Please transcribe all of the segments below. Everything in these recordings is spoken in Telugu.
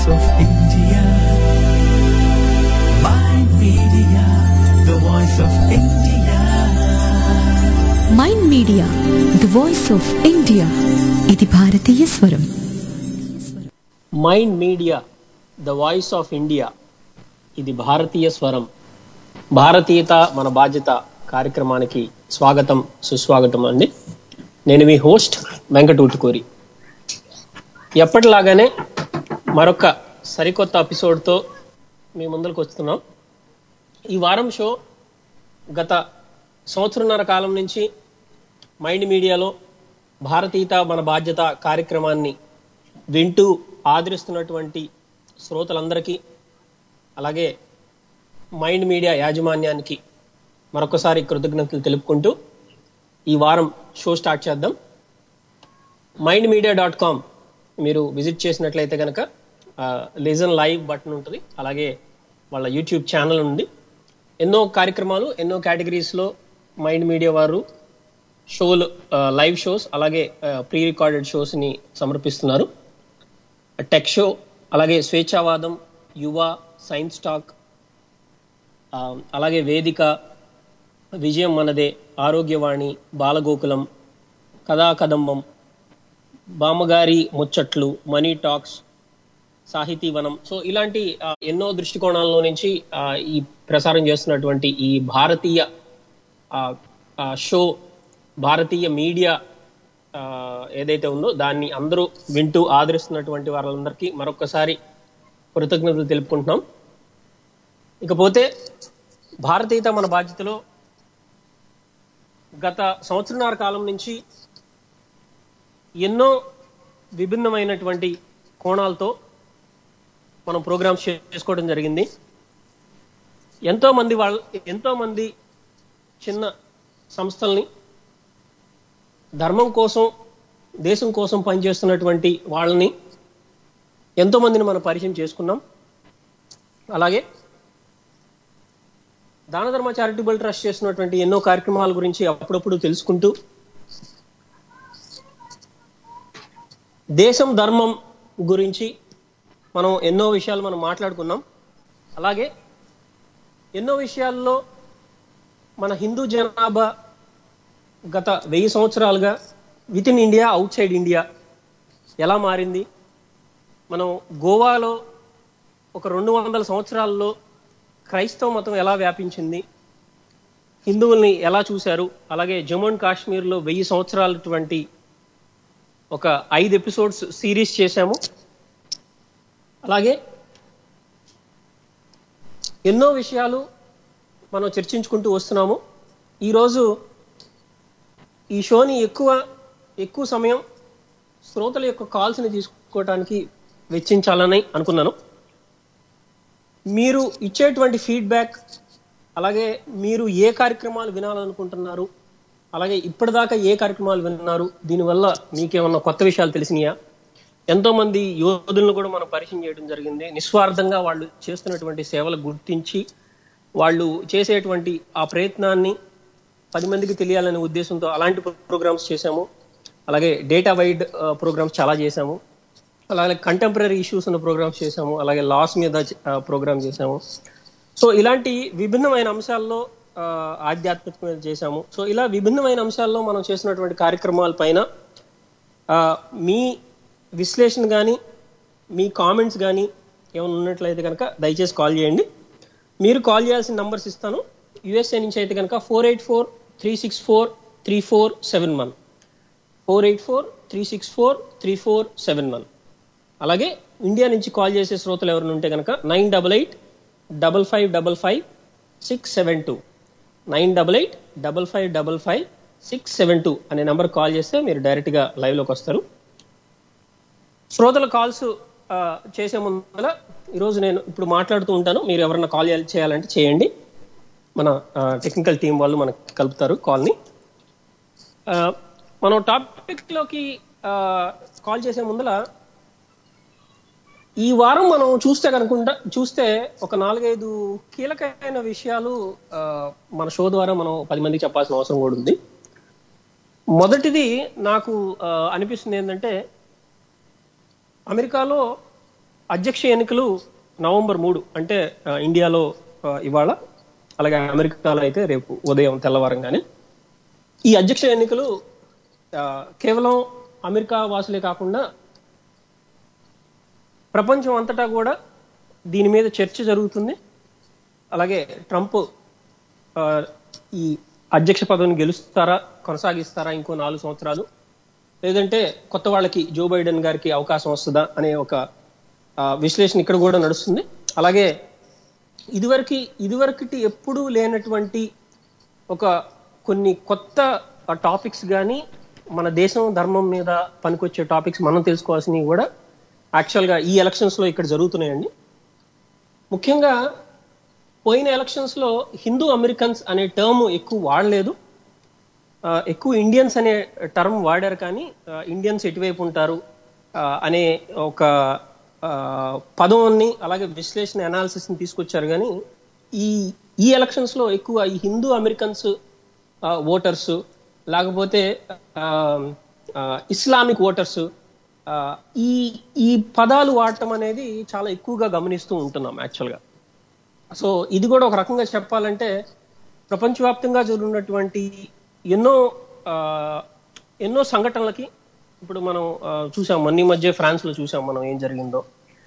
of India. Mind Media, the voice of India. Mind media the voice of India. ఇది భారతీయ స్వరం. Mind media the voice of India, ఇది భారతీయ స్వరం. భారతీయత మన బాధ్యత కార్యక్రమానికి స్వాగతం, సుస్వాగతం అండి. నేను మీ హోస్ట్ వెంకటూటుకూరి. ఎప్పటిలాగానే మరొక సరికొత్త ఎపిసోడ్తో మీ ముందరకు వస్తున్నాం. ఈ వారం షో గత సంవత్సరన్నర కాలం నుంచి మైండ్ మీడియాలో భారతీయత మన బాధ్యత కార్యక్రమాన్ని వింటూ ఆదరిస్తున్నటువంటి శ్రోతలందరికీ, అలాగే మైండ్ మీడియా యాజమాన్యానికి మరొకసారి కృతజ్ఞతలు తెలుపుకుంటూ ఈ వారం షో స్టార్ట్ చేద్దాం. mindmedia.com మీరు విజిట్ చేసినట్లయితే కనుక లిజన్ లైవ్ బటన్ ఉంటుంది, అలాగే వాళ్ళ యూట్యూబ్ ఛానల్ ఉంది. ఎన్నో కార్యక్రమాలు, ఎన్నో కేటగిరీస్లో మైండ్ మీడియా వారు షోలు, లైవ్ షోస్, అలాగే ప్రీ రికార్డెడ్ షోస్ని సమర్పిస్తున్నారు. టెక్ షో, అలాగే స్వేచ్ఛావాదం, యువ, సైన్స్ టాక్, అలాగే వేదిక, విజయం మనదే, ఆరోగ్యవాణి, బాలగోకులం, కథా కదంబం, బామ్మగారి ముచ్చట్లు, మనీ టాక్స్, సాహితీ వనం. సో ఇలాంటి ఎన్నో దృష్టికోణాల్లో నుంచి ఈ ప్రసారం చేస్తున్నటువంటి ఈ భారతీయ షో, భారతీయ మీడియా ఏదైతే ఉందో దాన్ని అందరూ వింటూ ఆదరిస్తున్నటువంటి వాళ్ళందరికీ మరొకసారి కృతజ్ఞతలు తెలుపుకుంటున్నాం. ఇకపోతే భారతీయత మన బాధ్యతలో గత సంవత్సరన్నర కాలం నుంచి ఎన్నో విభిన్నమైనటువంటి కోణాలతో మనం ప్రోగ్రామ్స్ చేసుకోవడం జరిగింది. ఎంతో మంది చిన్న సంస్థల్ని, ధర్మం కోసం, దేశం కోసం పనిచేస్తున్నటువంటి వాళ్ళని, ఎంతో మందిని మనం పరిచయం చేసుకున్నాం. అలాగే దాన ధర్మ చారిటబుల్ ట్రస్ట్ చేస్తున్నటువంటి ఎన్నో కార్యక్రమాల గురించి అప్పుడప్పుడు తెలుసుకుంటూ, దేశం ధర్మం గురించి మనం ఎన్నో విషయాలు మనం మాట్లాడుకున్నాం. అలాగే ఎన్నో విషయాల్లో మన హిందూ జనాభా గత 1000 సంవత్సరాలుగా within India, outside India ఎలా మారింది, మనం గోవాలో ఒక 200 సంవత్సరాల్లో క్రైస్తవ మతం ఎలా వ్యాపించింది, హిందువుల్ని ఎలా చూశారు, అలాగే జమ్మూ అండ్ కాశ్మీర్లో 1000 సంవత్సరాలటువంటి ఒక 5 ఎపిసోడ్స్ సిరీస్ చేశాము. అలాగే ఎన్నో విషయాలు మనం చర్చించుకుంటూ వస్తున్నాము. ఈరోజు ఈ షోని ఎక్కువ సమయం శ్రోతల యొక్క కాల్స్ని తీసుకోవడానికి వెచ్చించాలని అనుకున్నాను. మీరు ఇచ్చేటువంటి ఫీడ్బ్యాక్, అలాగే మీరు ఏ కార్యక్రమాలు వినాలనుకుంటున్నారు, అలాగే ఇప్పటిదాకా ఏ కార్యక్రమాలు విన్నారు, దీనివల్ల మీకేమన్నా కొత్త విషయాలు తెలిసినాయా, ఎంతో మంది యోధులను కూడా మనం పరిచయం చేయడం జరిగింది. నిస్వార్థంగా వాళ్ళు చేస్తున్నటువంటి సేవలు గుర్తించి వాళ్ళు చేసేటువంటి ఆ ప్రయత్నాన్ని 10 మందికి తెలియాలనే ఉద్దేశంతో అలాంటి ప్రోగ్రామ్స్ చేశాము. అలాగే డేటా వైడ్ ప్రోగ్రామ్స్ చాలా చేశాము. అలాగే కంటెంపరీ ఇష్యూస్ ఉన్న ప్రోగ్రామ్స్ చేశాము. అలాగే లాస్ మీద ప్రోగ్రామ్ చేశాము. సో ఇలాంటి విభిన్నమైన అంశాల్లో ఆధ్యాత్మిక మీద చేశాము. సో ఇలా విభిన్నమైన అంశాల్లో మనం చేసినటువంటి కార్యక్రమాల పైన మీ విశ్లేషణ కానీ, మీ కామెంట్స్ కానీ ఏమైనా ఉన్నట్లయితే కనుక దయచేసి కాల్ చేయండి. మీరు కాల్ చేయాల్సిన నంబర్స్ ఇస్తాను. యుఎస్ఏ నుంచి అయితే కనుక 484-364-3471, 484-364-3471. అలాగే ఇండియా నుంచి కాల్ చేసే శ్రోతలు ఎవరైనా ఉంటే కనుక 988-5555-672, 988-5555-672 అనే నెంబర్ కాల్ చేస్తే మీరు డైరెక్ట్గా లైవ్లోకి వస్తారు. శ్రోతల కాల్స్ చేసే ముందర ఈరోజు నేను ఇప్పుడు మాట్లాడుతూ ఉంటాను. మీరు ఎవరైనా కాల్ చేయాలంటే చేయండి. మన టెక్నికల్ టీం వాళ్ళు మనకి కలుపుతారు కాల్ని. మనం టాపిక్లోకి కాల్ చేసే ముందర ఈ వారం మనం చూస్తే ఒక 4-5 కీలకమైన విషయాలు మన షో ద్వారా మనం 10 మందికి చెప్పాల్సిన అవసరం కూడా ఉంది. మొదటిది నాకు అనిపిస్తుంది ఏంటంటే, అమెరికాలో అధ్యక్ష ఎన్నికలు నవంబర్ 3 అంటే ఇండియాలో ఇవాళ, అలాగే అమెరికాలో అయితే రేపు ఉదయం తెల్లవారంగానే. ఈ అధ్యక్ష ఎన్నికలు కేవలం అమెరికా వాసులే కాకుండా ప్రపంచం అంతటా కూడా దీని మీద చర్చ జరుగుతుంది. అలాగే ట్రంప్ ఈ అధ్యక్ష పదవిని గెలుస్తారా, కొనసాగిస్తారా ఇంకో 4 సంవత్సరాలు, లేదంటే కొత్త వాళ్ళకి జో బైడెన్ గారికి అవకాశం వస్తుందా అనే ఒక విశ్లేషణ ఇక్కడ కూడా నడుస్తుంది. అలాగే ఇదివరకటి ఎప్పుడూ లేనటువంటి కొన్ని కొత్త టాపిక్స్ కానీ, మన దేశం ధర్మం మీద పనికొచ్చే టాపిక్స్ మనం తెలుసుకోవాల్సినవి కూడా యాక్చువల్గా ఈ ఎలక్షన్స్ లో ఇక్కడ జరుగుతున్నాయండి. ముఖ్యంగా పోయిన ఎలక్షన్స్ లో హిందూ అమెరికన్స్ అనే టర్మ్ ఎక్కువ వాడలేదు, ఎక్కువ ఇండియన్స్ అనే టర్మ్ వాడారు. కానీ ఇండియన్స్ ఎటువైపు ఉంటారు అనే ఒక పదంని, అలాగే విశ్లేషణ అనాలిసిస్ ని తీసుకొచ్చారు. కానీ ఈ ఎలక్షన్స్ లో ఎక్కువ ఈ హిందూ అమెరికన్స్ ఓటర్స్, లేకపోతే ఇస్లామిక్ ఓటర్స్, ఈ పదాలు వాడటం అనేది చాలా ఎక్కువగా గమనిస్తూ ఉంటున్నాం యాక్చువల్గా. సో ఇది కూడా ఒక రకంగా చెప్పాలంటే ప్రపంచవ్యాప్తంగా జరుగుతున్నటువంటి ఎన్నో సంఘటనలకి, ఇప్పుడు మనం చూసాం మొన్న మధ్య ఫ్రాన్స్ లో చూసాం మనం ఏం జరిగిందో.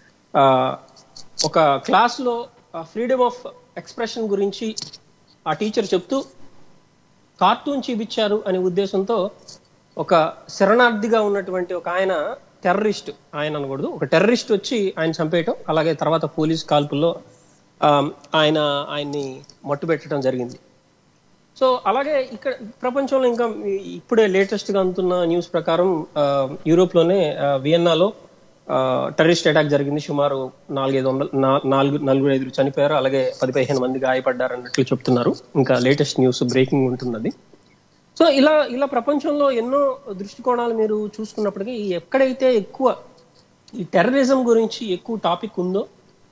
ఒక క్లాస్ లో ఫ్రీడమ్ ఆఫ్ ఎక్స్ప్రెషన్ గురించి ఆ టీచర్ చెప్తూ కార్టూన్ చూపించారు అనే ఉద్దేశంతో ఒక శరణార్థిగా ఉన్నటువంటి ఒక ఆయన అనకూడదు, ఒక టెర్రరిస్ట్ వచ్చి ఆయన చంపేయటం, అలాగే తర్వాత పోలీస్ కాల్పుల్లో ఆయన్ని మట్టు పెట్టడం జరిగింది. సో అలాగే ఇక్కడ ప్రపంచంలో ఇంకా ఇప్పుడే లేటెస్ట్ గా అందుతున్న న్యూస్ ప్రకారం యూరోప్ లోనే వియన్నాలో టెర్రరిస్ట్ అటాక్ జరిగింది. సుమారు 400-500 చనిపోయారు, అలాగే 10-15 మంది గాయపడ్డారు అన్నట్లు చెప్తున్నారు. ఇంకా లేటెస్ట్ న్యూస్ బ్రేకింగ్ ఉంటున్నది. సో ఇలా ప్రపంచంలో ఎన్నో దృష్టికోణాలు మీరు చూసుకున్నప్పటికీ ఎక్కడైతే ఎక్కువ ఈ టెర్రరిజం గురించి ఎక్కువ టాపిక్ ఉందో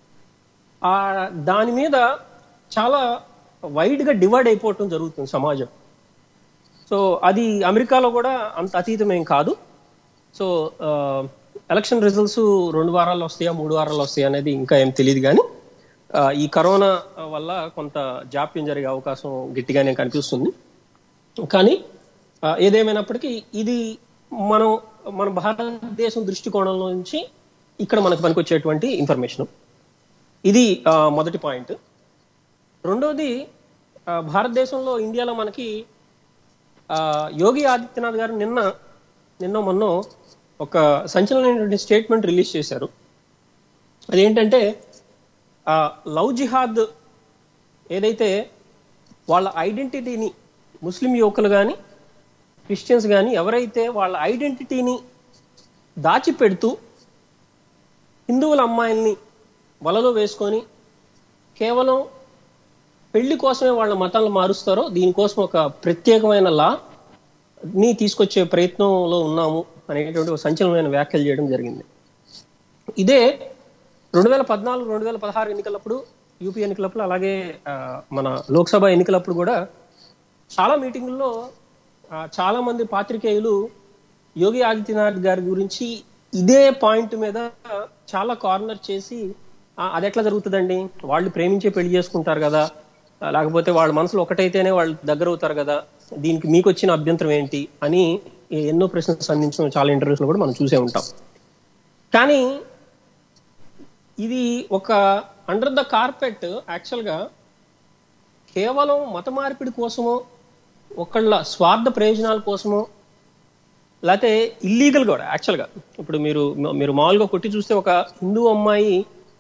దాని మీద చాలా వైడ్ గా డివైడ్ అయిపోవటం జరుగుతుంది సమాజం. సో అది అమెరికాలో కూడా అంత అతీతమేం కాదు. సో ఎలక్షన్ రిజల్ట్స్ 2 వారాల్లో వస్తాయా 3 వారాల్లో వస్తాయా అనేది ఇంకా ఏం తెలియదు. కానీ ఈ కరోనా వల్ల కొంత జాప్యం జరిగే అవకాశం గట్టిగానే కనిపిస్తుంది. కానీ ఏదేమైనప్పటికీ ఇది మన భారతదేశం దృష్టికోణంలో నుంచి ఇక్కడ మనకు పనికొచ్చేటువంటి ఇన్ఫర్మేషన్. ఇది మొదటి పాయింట్. రెండోది, భారతదేశంలో ఇండియాలో మనకి యోగి ఆదిత్యనాథ్ గారు నిన్న మొన్న ఒక సంచలనమైనటువంటి స్టేట్మెంట్ రిలీజ్ చేశారు. అదేంటంటే లవ్ జిహాద్ ఏదైతే వాళ్ళ ఐడెంటిటీని, ముస్లిం యువకులు కానీ క్రిస్టియన్స్ కానీ ఎవరైతే వాళ్ళ ఐడెంటిటీని దాచిపెడుతూ హిందువుల అమ్మాయిల్ని వలలో వేసుకొని కేవలం పెళ్లి కోసమే వాళ్ళ మతాలను మారుస్తారో దీనికోసం ఒక ప్రత్యేకమైన ని తీసుకొచ్చే ప్రయత్నంలో ఉన్నాము అనేటువంటి ఒక సంచలనమైన వ్యాఖ్యలు చేయడం జరిగింది. ఇదే 2014-2016 ఎన్నికలప్పుడు, యూపీ ఎన్నికలప్పుడు, అలాగే మన లోక్సభ ఎన్నికలప్పుడు కూడా చాలా మీటింగుల్లో చాలా మంది పాత్రికేయులు యోగి ఆదిత్యనాథ్ గారి గురించి ఇదే పాయింట్ మీద చాలా కార్నర్ చేసి అది ఎట్లా జరుగుతుందండి, వాళ్ళు ప్రేమించే పెళ్లి చేసుకుంటారు కదా, లేకపోతే వాళ్ళ మనసులో ఒకటైతేనే వాళ్ళు దగ్గర అవుతారు కదా, దీనికి మీకు వచ్చిన అభ్యంతరం ఏంటి అని ఎన్నో ప్రశ్నలు సంధించిన చాలా ఇంటర్వ్యూస్ లో కూడా మనం చూసే ఉంటాం. కానీ ఇది ఒక అండర్ ద కార్పెట్ యాక్చువల్ గా కేవలం మత మార్పిడి కోసమో, ఒకళ్ళ స్వార్థ ప్రయోజనాల కోసమో, లేకపోతే ఇల్లీగల్ కూడా యాక్చువల్ గా. ఇప్పుడు మీరు మామూలుగా కొట్టి చూస్తే ఒక హిందూ అమ్మాయి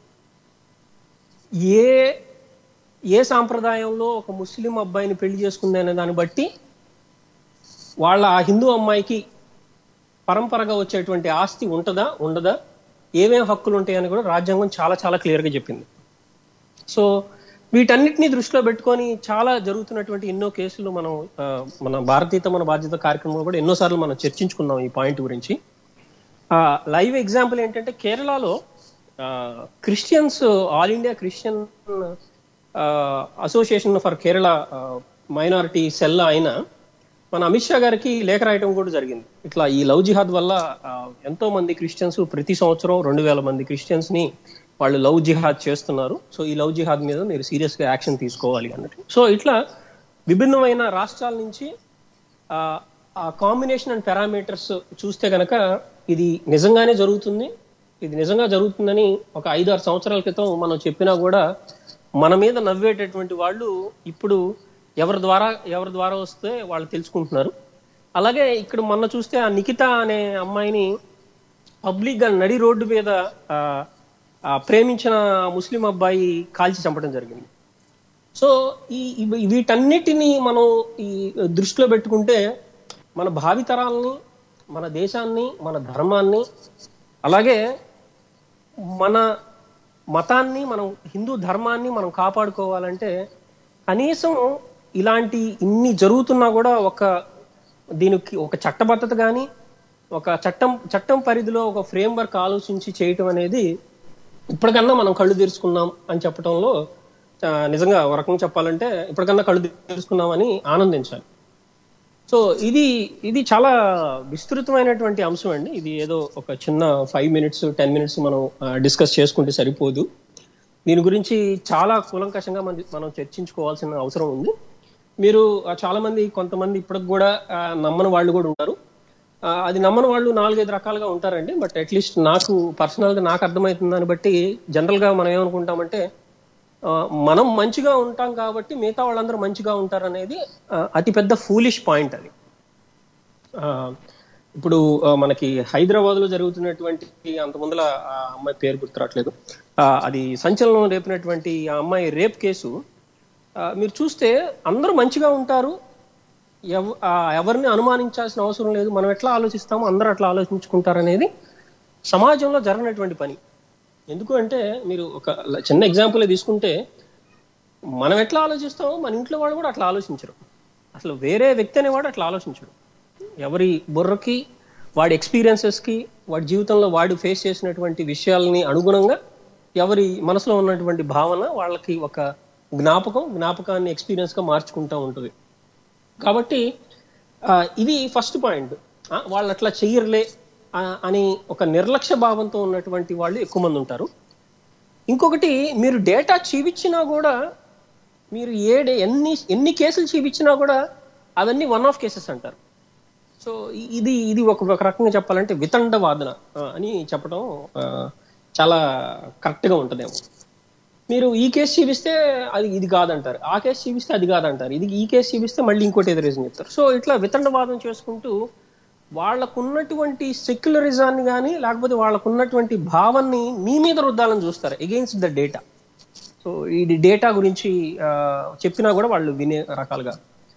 ఏ సాంప్రదాయంలో ఒక ముస్లిం అబ్బాయిని పెళ్లి చేసుకుంది అనే దాన్ని బట్టి వాళ్ళ ఆ హిందూ అమ్మాయికి పరంపరగా వచ్చేటువంటి ఆస్తి ఉంటుందా ఉండదా, ఏమేం హక్కులు ఉంటాయని కూడా రాజ్యాంగం చాలా చాలా క్లియర్ గా చెప్పింది. సో వీటన్నిటినీ దృష్టిలో పెట్టుకొని చాలా జరుగుతున్నటువంటి ఎన్నో కేసులు మన భారతీయత మన బాధ్యత కార్యక్రమంలో కూడా ఎన్నోసార్లు మనం చర్చించుకున్నాం ఈ పాయింట్ గురించి. లైవ్ ఎగ్జాంపుల్ ఏంటంటే కేరళలో Christians, all India Christian association for Kerala minority cell ఆయన మన అమిత్ షా గారికి లేఖ రాయటం కూడా జరిగింది. ఇట్లా ఈ లవ్ జిహాద్ వల్ల ఎంతో మంది క్రిస్టియన్స్ ప్రతి సంవత్సరం 2,000 మంది క్రిస్టియన్స్ ని వాళ్ళు లవ్ జిహాద్ చేస్తున్నారు. సో ఈ లవ్ జిహాద్ మీద మీరు సీరియస్ గా యాక్షన్ తీసుకోవాలి అన్నట్టు. సో ఇట్లా విభిన్నమైన రాష్ట్రాల నుంచి ఆ కాంబినేషన్ అండ్ పారామీటర్స్ చూస్తే గనక ఇది నిజంగానే జరుగుతుంది. ఇది నిజంగా జరుగుతుందని ఒక 5-6 సంవత్సరాల క్రితం మనం చెప్పినా కూడా మన మీద నవ్వేటటువంటి వాళ్ళు ఇప్పుడు ఎవరి ద్వారా వస్తే వాళ్ళు తెలుసుకుంటున్నారు. అలాగే ఇక్కడ మొన్న చూస్తే ఆ నిఖిత అనే అమ్మాయిని పబ్లిక్ గా నడి రోడ్డు మీద ప్రేమించిన ముస్లిం అబ్బాయి కాల్చి చంపడం జరిగింది. సో వీటన్నిటినీ మనం ఈ దృష్టిలో పెట్టుకుంటే మన భావితరాలని, మన దేశాన్ని, మన ధర్మాన్ని, అలాగే మన మతాన్ని, మనం హిందూ ధర్మాన్ని మనం కాపాడుకోవాలంటే కనీసం ఇన్ని జరుగుతున్నా కూడా దీనికి ఒక చట్టబద్ధత కానీ, ఒక చట్టం పరిధిలో ఒక ఫ్రేమ్ వర్క్ ఆలోచించి చేయటం అనేది ఇప్పటికన్నా మనం కళ్ళు తెరుచుకున్నాం అని చెప్పడంలో నిజంగా ఒక రకంగా చెప్పాలంటే ఇప్పటికన్నా కళ్ళు తెరుచుకున్నామని ఆనందించాలి. సో ఇది చాలా విస్తృతమైనటువంటి అంశం అండి. ఇది ఏదో ఒక చిన్న 5 minutes 10 minutes మనం డిస్కస్ చేసుకుంటే సరిపోదు. దీని గురించి చాలా కూలంకషంగా మనం చర్చించుకోవాల్సిన అవసరం ఉంది. మీరు కొంతమంది ఇప్పటికి కూడా నమ్మని వాళ్ళు కూడా ఉంటారు. అది నమ్మని వాళ్ళు 4-5 రకాలుగా ఉంటారండి. బట్ అట్లీస్ట్ నాకు పర్సనల్ గా నాకు అర్థమవుతుంది దాన్ని బట్టి జనరల్ గా మనం ఏమనుకుంటామంటే మనం మంచిగా ఉంటాం కాబట్టి మిగతా వాళ్ళందరూ మంచిగా ఉంటారు అనేది అతిపెద్ద ఫూలిష్ పాయింట్. అది ఇప్పుడు మనకి హైదరాబాద్ లో జరుగుతున్నటువంటి అంత ముందల ఆ అమ్మాయి పేరు గుర్తురావట్లేదు, అది సంచలనం రేపినటువంటి ఆ అమ్మాయి రేప్ కేసు మీరు చూస్తే అందరూ మంచిగా ఉంటారు, ఎవరిని అనుమానించాల్సిన అవసరం లేదు, మనం ఎట్లా ఆలోచిస్తామో అందరూ అట్లా ఆలోచించుకుంటారు అనేది సమాజంలో జరగనటువంటి పని. ఎందుకు అంటే మీరు ఒక చిన్న ఎగ్జాంపుల్ తీసుకుంటే మనం ఎట్లా ఆలోచిస్తామో మన ఇంట్లో వాళ్ళు కూడా అట్లా ఆలోచించరు. అసలు వేరే వ్యక్తి అనేవాడు అట్లా ఆలోచించడు. ఎవరి బుర్రకి, వాడి ఎక్స్పీరియన్సెస్ కి, వాడి జీవితంలో వాడు ఫేస్ చేసినటువంటి విషయాలని అనుగుణంగా ఎవరి మనసులో ఉన్నటువంటి భావన వాళ్ళకి ఒక జ్ఞాపకాన్ని ఎక్స్పీరియన్స్ గా మార్చుకుంటూ ఉంటుంది. కాబట్టి ఇది ఫస్ట్ పాయింట్. వాళ్ళు అట్లా చెయ్యర్లే అని ఒక నిర్లక్ష్య భావంతో ఉన్నటువంటి వాళ్ళు ఎక్కువ మంది ఉంటారు. ఇంకొకటి, మీరు డేటా చూపించినా కూడా, మీరు ఎన్ని కేసులు చూపించినా కూడా అవన్నీ 1-off కేసెస్ అంటారు. సో ఇది ఒక రకంగా చెప్పాలంటే వితండ వాదన అని చెప్పడం చాలా కరెక్ట్ గా ఉంటుందేమో. మీరు ఈ కేసు చూపిస్తే ఇది కాదంటారు, ఆ కేసు చూపిస్తే అది కాదంటారు, ఈ కేసు చూపిస్తే మళ్ళీ ఇంకోటి ఏదో రీజన్ చెప్తారు. సో ఇట్లా వితండవాదం చేసుకుంటూ వాళ్ళకున్నటువంటి సెక్యులరిజాన్ని కానీ లేకపోతే వాళ్ళకున్నటువంటి భావాన్ని మీ మీద రుద్దాలని చూస్తారు అగెయిన్స్ట్ ద డేటా. సో ఇది డేటా గురించి చెప్పినా కూడా వాళ్ళు వినే రకాలుగా.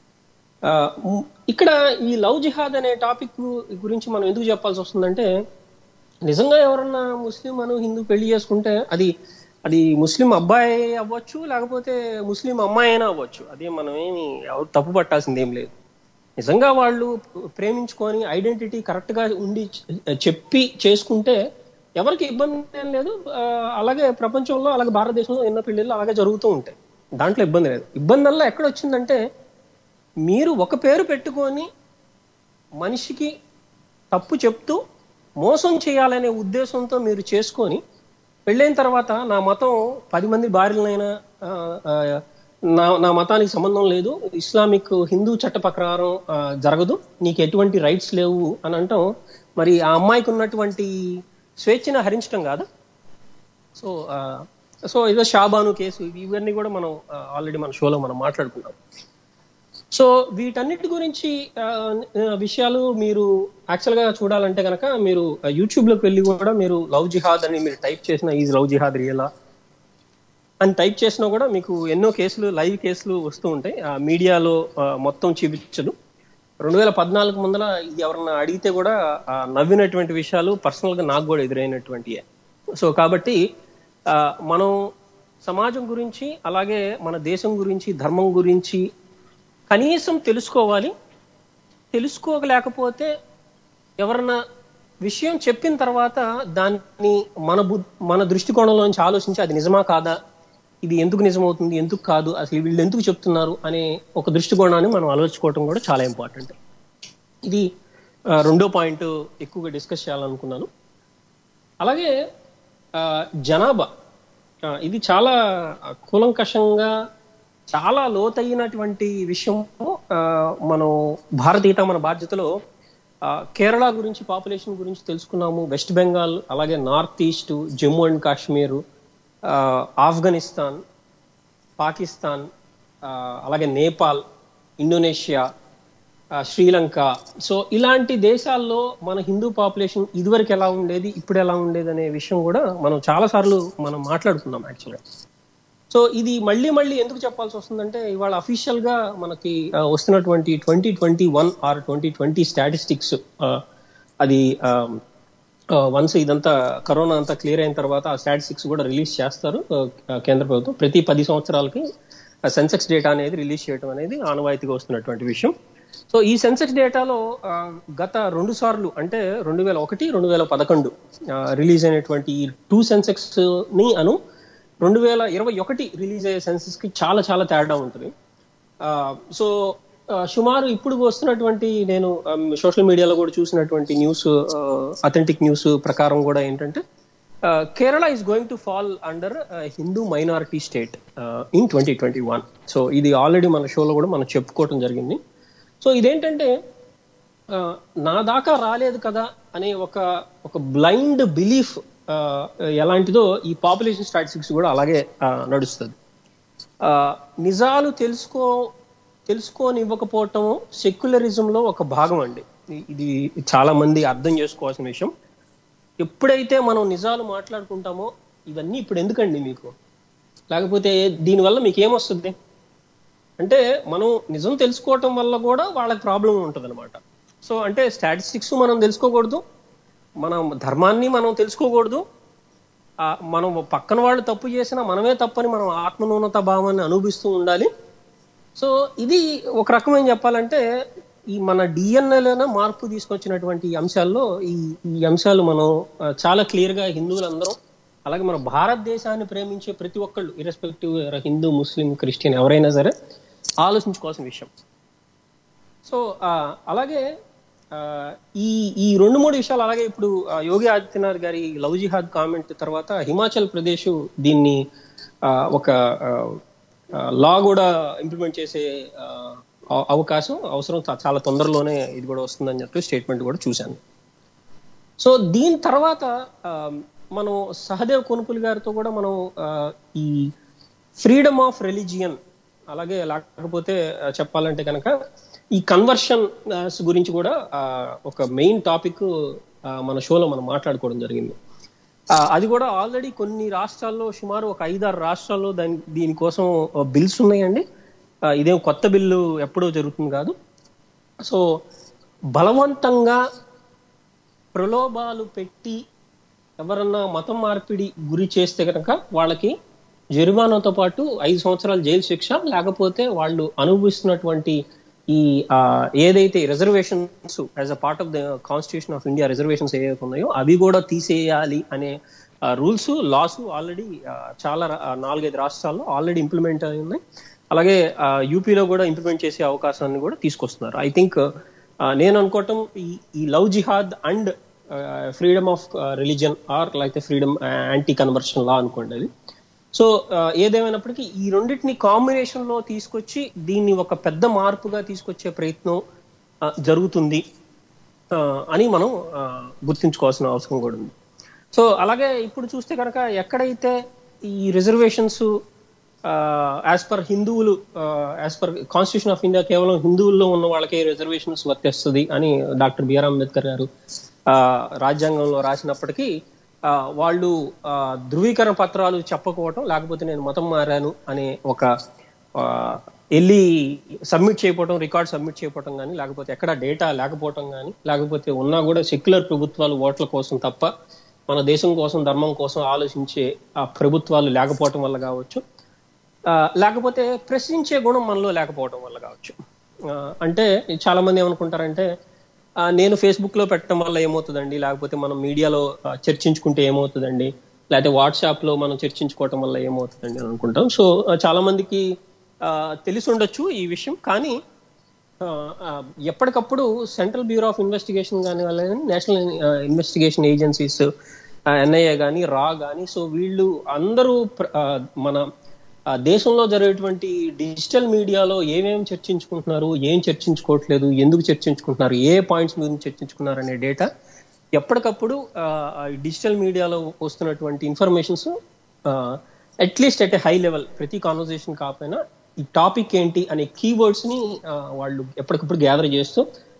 ఇక్కడ ఈ లవ్ జిహాద్ అనే టాపిక్ గురించి మనం ఎందుకు చెప్పాల్సి వస్తుందంటే, నిజంగా ఎవరన్నా ముస్లిం హిందూ పెళ్లి చేసుకుంటే అది ముస్లిం అబ్బాయి అవ్వచ్చు, లేకపోతే ముస్లిం అమ్మాయి అయినా అవ్వచ్చు. అదే మనం ఏమి ఎవరు తప్పు పట్టాల్సింది ఏం లేదు. నిజంగా వాళ్ళు ప్రేమించుకొని ఐడెంటిటీ కరెక్ట్ గా ఉండి చెప్పి చేసుకుంటే ఎవరికి ఇబ్బంది ఏం లేదు. అలాగే ప్రపంచంలో, అలాగే భారతదేశంలో ఎన్నో పెళ్లిళ్ళు అలాగే జరుగుతూ ఉంటాయి, దాంట్లో ఇబ్బంది లేదు. ఇబ్బంది వల్ల ఎక్కడ వచ్చిందంటే, మీరు ఒక పేరు పెట్టుకొని మనిషికి తప్పు చెప్తూ మోసం చేయాలనే ఉద్దేశంతో మీరు చేసుకొని పెళ్ళైన తర్వాత నా మతం 10 మంది భార్యలనైనా నా మతానికి సంబంధం లేదు, ఇస్లామిక్ హిందూ చట్ట ప్రకారం జరగదు, నీకు ఎటువంటి రైట్స్ లేవు అని అంటాం. మరి ఆ అమ్మాయికి ఉన్నటువంటి స్వేచ్ఛను హరించడం కాదా? సో ఏదో షాబాను కేసు, ఇవన్నీ కూడా మనం ఆల్రెడీ మన షోలో మనం మాట్లాడుకున్నాం. సో వీటన్నిటి గురించి విషయాలు మీరు యాక్చువల్ గా చూడాలంటే కనుక మీరు యూట్యూబ్ లోకి వెళ్ళి కూడా మీరు లవ్ జిహాద్ అని మీరు టైప్ చేసిన ఈజ్ లవ్ జిహాద్ రియలా అని టైప్ చేసినా కూడా మీకు ఎన్నో కేసులు, లైవ్ కేసులు వస్తూ ఉంటాయి. ఆ మీడియాలో మొత్తం చూపించదు. 2014 ముందర ఇది ఎవరన్నా అడిగితే కూడా నవ్వినటువంటి విషయాలు పర్సనల్ గా నాకు కూడా ఎదురైనటువంటి. సో కాబట్టి మనం సమాజం గురించి, అలాగే మన దేశం గురించి, ధర్మం గురించి కనీసం తెలుసుకోవాలి. తెలుసుకోలేకపోతే ఎవరన్నా విషయం చెప్పిన తర్వాత దాన్ని మన దృష్టికోణంలోంచి ఆలోచించి అది నిజమా కాదా, ఇది ఎందుకు నిజమవుతుంది, ఎందుకు కాదు, అసలు వీళ్ళు ఎందుకు చెప్తున్నారు అనే ఒక దృష్టికోణాన్ని మనం ఆలోచించుకోవడం కూడా చాలా ఇంపార్టెంట్. ఇది రెండో పాయింట్ ఎక్కువగా డిస్కస్ చేయాలనుకున్నాను. అలాగే జనాభా, ఇది చాలా కూలంకషంగా చాలా లోతైనటువంటి విషయం. మనం భారతీయత మన బాధ్యతలో కేరళ గురించి, పాపులేషన్ గురించి తెలుసుకున్నాము, వెస్ట్ బెంగాల్, అలాగే north east, Jammu and Kashmir, Afghanistan, Pakistan, అలాగే నేపాల్, ఇండోనేషియా, శ్రీలంక. సో ఇలాంటి దేశాల్లో మన హిందూ పాపులేషన్ ఇదివరకు ఎలా ఉండేది, ఇప్పుడు ఎలా ఉండేది అనే విషయం కూడా మనం చాలా సార్లు మనం మాట్లాడుకున్నాం యాక్చువల్గా. సో ఇది మళ్ళీ మళ్ళీ ఎందుకు చెప్పాల్సి వస్తుందంటే, ఇవాళ అఫీషియల్ గా మనకి వస్తున్నటువంటి 2021 ఆర్ 2020 స్టాటిస్టిక్స్, అది వన్స్ ఇదంతా కరోనా అంతా క్లియర్ అయిన తర్వాత ఆ స్టాటిస్టిక్స్ కూడా రిలీజ్ చేస్తారు కేంద్ర ప్రభుత్వం. ప్రతి 10 సంవత్సరాలకి సెన్సెక్స్ డేటా అనేది రిలీజ్ చేయడం అనేది ఆనవాయితీగా వస్తున్నటువంటి విషయం. సో ఈ సెన్సెక్స్ డేటాలో గత 2 సార్లు అంటే 2001, 2011 రిలీజ్ అయినటువంటి ఈ 2 సెన్సెక్స్ ని 2021 రిలీజ్ అయ్యే సెన్సెస్ కి చాలా చాలా తేడా ఉంటుంది. సో సుమారు ఇప్పుడు వస్తున్నటువంటి, నేను సోషల్ మీడియాలో కూడా చూసినటువంటి న్యూస్, అథెంటిక్ న్యూస్ ప్రకారం కూడా ఏంటంటే, Kerala is going to fall under Hindu minority state in 2021. So ఇది ఆల్రెడీ మన షోలో కూడా మనం చెప్పుకోవటం జరిగింది. సో ఇదేంటంటే, నా దాకా రాలేదు కదా అనే ఒక బ్లైండ్ బిలీఫ్ ఎలాంటిదో ఈ పాపులేషన్ స్టాటిస్టిక్స్ కూడా అలాగే నడుస్తుంది. నిజాలు తెలుసుకోనివ్వకపోవటం సెక్యులరిజంలో ఒక భాగం అండి. ఇది చాలా మంది అర్థం చేసుకోవాల్సిన విషయం. ఎప్పుడైతే మనం నిజాలు మాట్లాడుకుంటామో, ఇవన్నీ ఇప్పుడు ఎందుకండి మీకు, లేకపోతే దీనివల్ల మీకు ఏమొస్తుంది అంటే, మనం నిజం తెలుసుకోవటం వల్ల కూడా వాళ్ళకి ప్రాబ్లం ఉంటుంది అనమాట. సో అంటే స్టాటిస్టిక్స్ మనం తెలుసుకోకూడదు, మన ధర్మాన్ని మనం తెలుసుకోకూడదు, మనం పక్కన వాళ్ళు తప్పు చేసినా మనమే తప్పని మనం ఆత్మన్యూనత భావాన్ని అనుభవిస్తూ ఉండాలి. సో ఇది ఒక రకమైన చెప్పాలంటే, ఈ మన డిఎన్ఏలోనే మార్పు తీసుకొచ్చినటువంటి ఈ అంశాల్లో ఈ అంశాలు మనం చాలా క్లియర్ గా హిందువులందరం, అలాగే మన భారతదేశాన్ని ప్రేమించే ప్రతి ఒక్కళ్ళు, ఇర్రెస్పెక్టివ్ హిందూ, ముస్లిం, క్రిస్టియన్ ఎవరైనా సరే ఆలోచించుకోవాల్సిన విషయం. సో అలాగే ఈ 2-3 విషయాలు, అలాగే ఇప్పుడు యోగి ఆదిత్యనాథ్ గారి లవ్ జిహాద్ కామెంట్ తర్వాత హిమాచల్ ప్రదేశ్ దీన్ని ఒక లా కూడా ఇంప్లిమెంట్ చేసే అవసరం చాలా తొందరలోనే ఇది కూడా వస్తుందని చెప్పి స్టేట్మెంట్ కూడా చూశాను. సో దీని తర్వాత మనం సహదేవ్ కొనుపుల్ గారితో కూడా మనం ఈ ఫ్రీడమ్ ఆఫ్ రిలీజియన్, అలాగే లేకపోతే చెప్పాలంటే కనుక ఈ కన్వర్షన్ గురించి కూడా ఒక మెయిన్ టాపిక్ మన షోలో మనం మాట్లాడుకోవడం జరిగింది. అది కూడా ఆల్రెడీ కొన్ని రాష్ట్రాల్లో, సుమారు ఒక 5-6 రాష్ట్రాల్లో దీనికోసం బిల్స్ ఉన్నాయండి. ఇదేం కొత్త బిల్లు ఎప్పుడో జరుగుతుంది కాదు. సో బలవంతంగా ప్రలోభాలు పెట్టి ఎవరన్నా మతం మార్పిడి గురి చేస్తే కనుక వాళ్ళకి జరిమానాతో పాటు 5 సంవత్సరాల జైలు శిక్ష, లేకపోతే వాళ్ళు అనుభవిస్తున్నటువంటి ఈ ఏదైతే reservations as a part of the constitution of India reservations ఏవైతే ఉన్నాయో అవి కూడా తీసేయాలి అనే రూల్స్, లాస్ ఆల్రెడీ చాలా 4-5 రాష్ట్రాల్లో ఆల్రెడీ ఇంప్లిమెంట్ అయి ఉన్నాయి. అలాగే యూపీలో కూడా ఇంప్లిమెంట్ చేసే అవకాశాన్ని కూడా తీసుకొస్తున్నారు. ఐ థింక్ నేను అనుకోవటం ఈ love jihad and freedom of religion or like freedom anti conversion law అనుకోండి అది. సో ఏదేమైనప్పటికీ ఈ రెండింటిని కాంబినేషన్ లో తీసుకొచ్చి దీన్ని ఒక పెద్ద మార్పుగా తీసుకొచ్చే ప్రయత్నం జరుగుతుంది అని మనం గుర్తుంచుకోవాల్సిన అవసరం కూడా ఉంది. సో అలాగే ఇప్పుడు చూస్తే కనుక ఎక్కడైతే ఈ రిజర్వేషన్స్ యాజ్ పర్ హిందువులు, as per constitution of India కేవలం హిందువుల్లో ఉన్న వాళ్ళకే రిజర్వేషన్స్ వర్తిస్తుంది అని డాక్టర్ బిఆర్ అంబేద్కర్ గారు రాజ్యాంగంలో రాసినప్పటికీ వాళ్ళు ధృవీకరణ పత్రాలు చెప్పకపోవటం, లేకపోతే నేను మతం మారాను అనే ఒక వెళ్ళి సబ్మిట్ చేయకపోవటం, రికార్డ్ సబ్మిట్ చేయకపోవటం కానీ, లేకపోతే ఎక్కడ డేటా లేకపోవటం కానీ, లేకపోతే ఉన్నా కూడా సెక్యులర్ ప్రభుత్వాలు ఓట్ల కోసం తప్ప మన దేశం కోసం, ధర్మం కోసం ఆలోచించే ఆ ప్రభుత్వాలు లేకపోవటం వల్ల కావచ్చు, లేకపోతే ప్రశ్నించే గుణం మనలో లేకపోవటం వల్ల కావచ్చు. అంటే చాలా మంది ఏమనుకుంటారంటే, నేను ఫేస్బుక్ లో పెట్టడం వల్ల ఏమవుతుందండి, లేకపోతే మనం మీడియాలో చర్చించుకుంటే ఏమవుతుందండి, లేకపోతే వాట్సాప్ లో మనం చర్చించుకోవటం వల్ల ఏమవుతుందండి అని అనుకుంటాం. సో చాలా మందికి తెలిసి ఉండొచ్చు ఈ విషయం. కానీ ఎప్పటికప్పుడు సెంట్రల్ బ్యూరో ఆఫ్ ఇన్వెస్టిగేషన్ కానీ వాళ్ళని నేషనల్ ఇన్వెస్టిగేషన్ ఏజెన్సీస్, ఎన్ఐఏ కానీ, రా కానీ, సో వీళ్ళు అందరూ మన దేశంలో జరిగేటువంటి డిజిటల్ మీడియాలో ఏమేమి చర్చించుకుంటున్నారు, ఏం చర్చించుకోవట్లేదు, ఎందుకు చర్చించుకుంటున్నారు, ఏ పాయింట్స్ గురించి చర్చించుకున్నారు అనే డేటా ఎప్పటికప్పుడు డిజిటల్ మీడియాలో వస్తున్నటువంటి informations at least at a high level, ప్రతి కాన్వర్సేషన్ కాకపోయినా ఈ టాపిక్ ఏంటి అనే కీవర్డ్స్ ని వాళ్ళు ఎప్పటికప్పుడు గ్యాదర్ చేస్తూ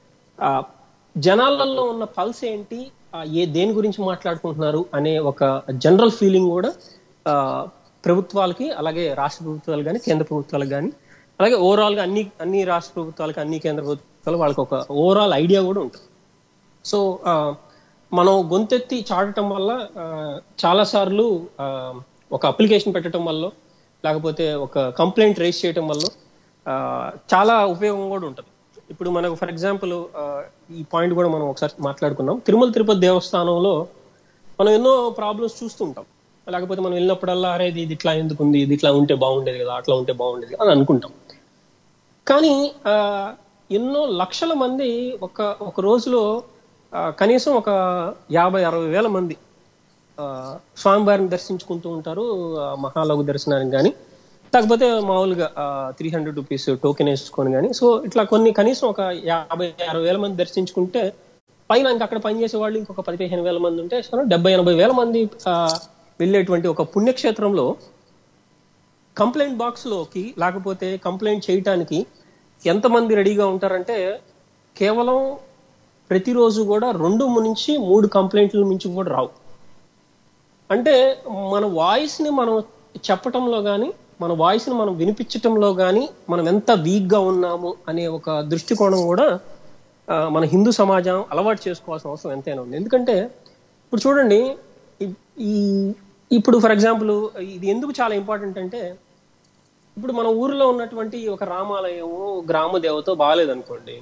జనాలలో ఉన్న పల్స్ ఏంటి, దేని గురించి మాట్లాడుకుంటున్నారు అనే ఒక జనరల్ ఫీలింగ్ కూడా ప్రభుత్వాలకి, అలాగే రాష్ట్ర ప్రభుత్వాలు కానీ, కేంద్ర ప్రభుత్వాలకు కానీ, అలాగే ఓవరాల్ గా అన్ని రాష్ట్ర ప్రభుత్వాలకి, అన్ని కేంద్ర ప్రభుత్వాలు వాళ్ళకి ఒక ఓవరాల్ ఐడియా కూడా ఉంటుంది. సో మనం గొంతెత్తి చాటడం వల్ల చాలా సార్లు ఒక అప్లికేషన్ పెట్టడం వల్ల, లేకపోతే ఒక కంప్లైంట్ రైజ్ చేయడం వల్ల చాలా ఉపయోగం కూడా ఉంటుంది. ఇప్పుడు మనకు ఫర్ ఎగ్జాంపుల్ ఈ పాయింట్ కూడా మనం ఒకసారి మాట్లాడుకున్నాం. తిరుపతి దేవస్థానంలో మనం ఎన్నో ప్రాబ్లమ్స్ చూస్తుంటాం. లేకపోతే మనం వెళ్ళినప్పుడల్లా అరే ఇది ఇట్లా ఎందుకుంది, ఇది ఇట్లా ఉంటే బాగుండేది కదా, అట్లా ఉంటే బాగుండేది అని అనుకుంటాం. కానీ ఎన్నో లక్షల మంది ఒక రోజులో కనీసం ఒక 50-60 వేల మంది స్వామివారిని దర్శించుకుంటూ ఉంటారు, మహాలఘు దర్శనానికి కానీ, లేకపోతే మామూలుగా 300 రూపీస్ టోకెన్ వేసుకొని కానీ. సో ఇట్లా కనీసం ఒక 50-60 వేల మంది దర్శించుకుంటే, పైన ఇంకా అక్కడ పనిచేసే వాళ్ళు ఇంకొక 15 వేల మంది ఉంటే 70-80 వేల మంది వెళ్ళేటువంటి ఒక పుణ్యక్షేత్రంలో కంప్లైంట్ బాక్స్ లోకి, లేకపోతే కంప్లైంట్ చేయటానికి ఎంతమంది రెడీగా ఉంటారంటే, కేవలం ప్రతిరోజు కూడా 2 నుంచి 3 కంప్లైంట్ల నుంచి కూడా రావు. అంటే మన వాయిస్ ని మనం చెప్పటంలో కానీ, మన వాయిస్ ని మనం వినిపించటంలో కానీ మనం ఎంత వీక్ గా ఉన్నాము అనే ఒక దృష్టికోణం కూడా మన హిందూ సమాజం అలవాటు చేసుకోవాల్సిన అవసరం ఎంతైనా ఉంది. ఎందుకంటే ఇప్పుడు చూడండి, ఇప్పుడు ఫర్ ఎగ్జాంపుల్ ఇది ఎందుకు చాలా ఇంపార్టెంట్ అంటే, ఇప్పుడు మన ఊర్లో ఉన్నటువంటి ఒక రామాలయము, గ్రామ దేవతో బాగాలేదనుకోండి,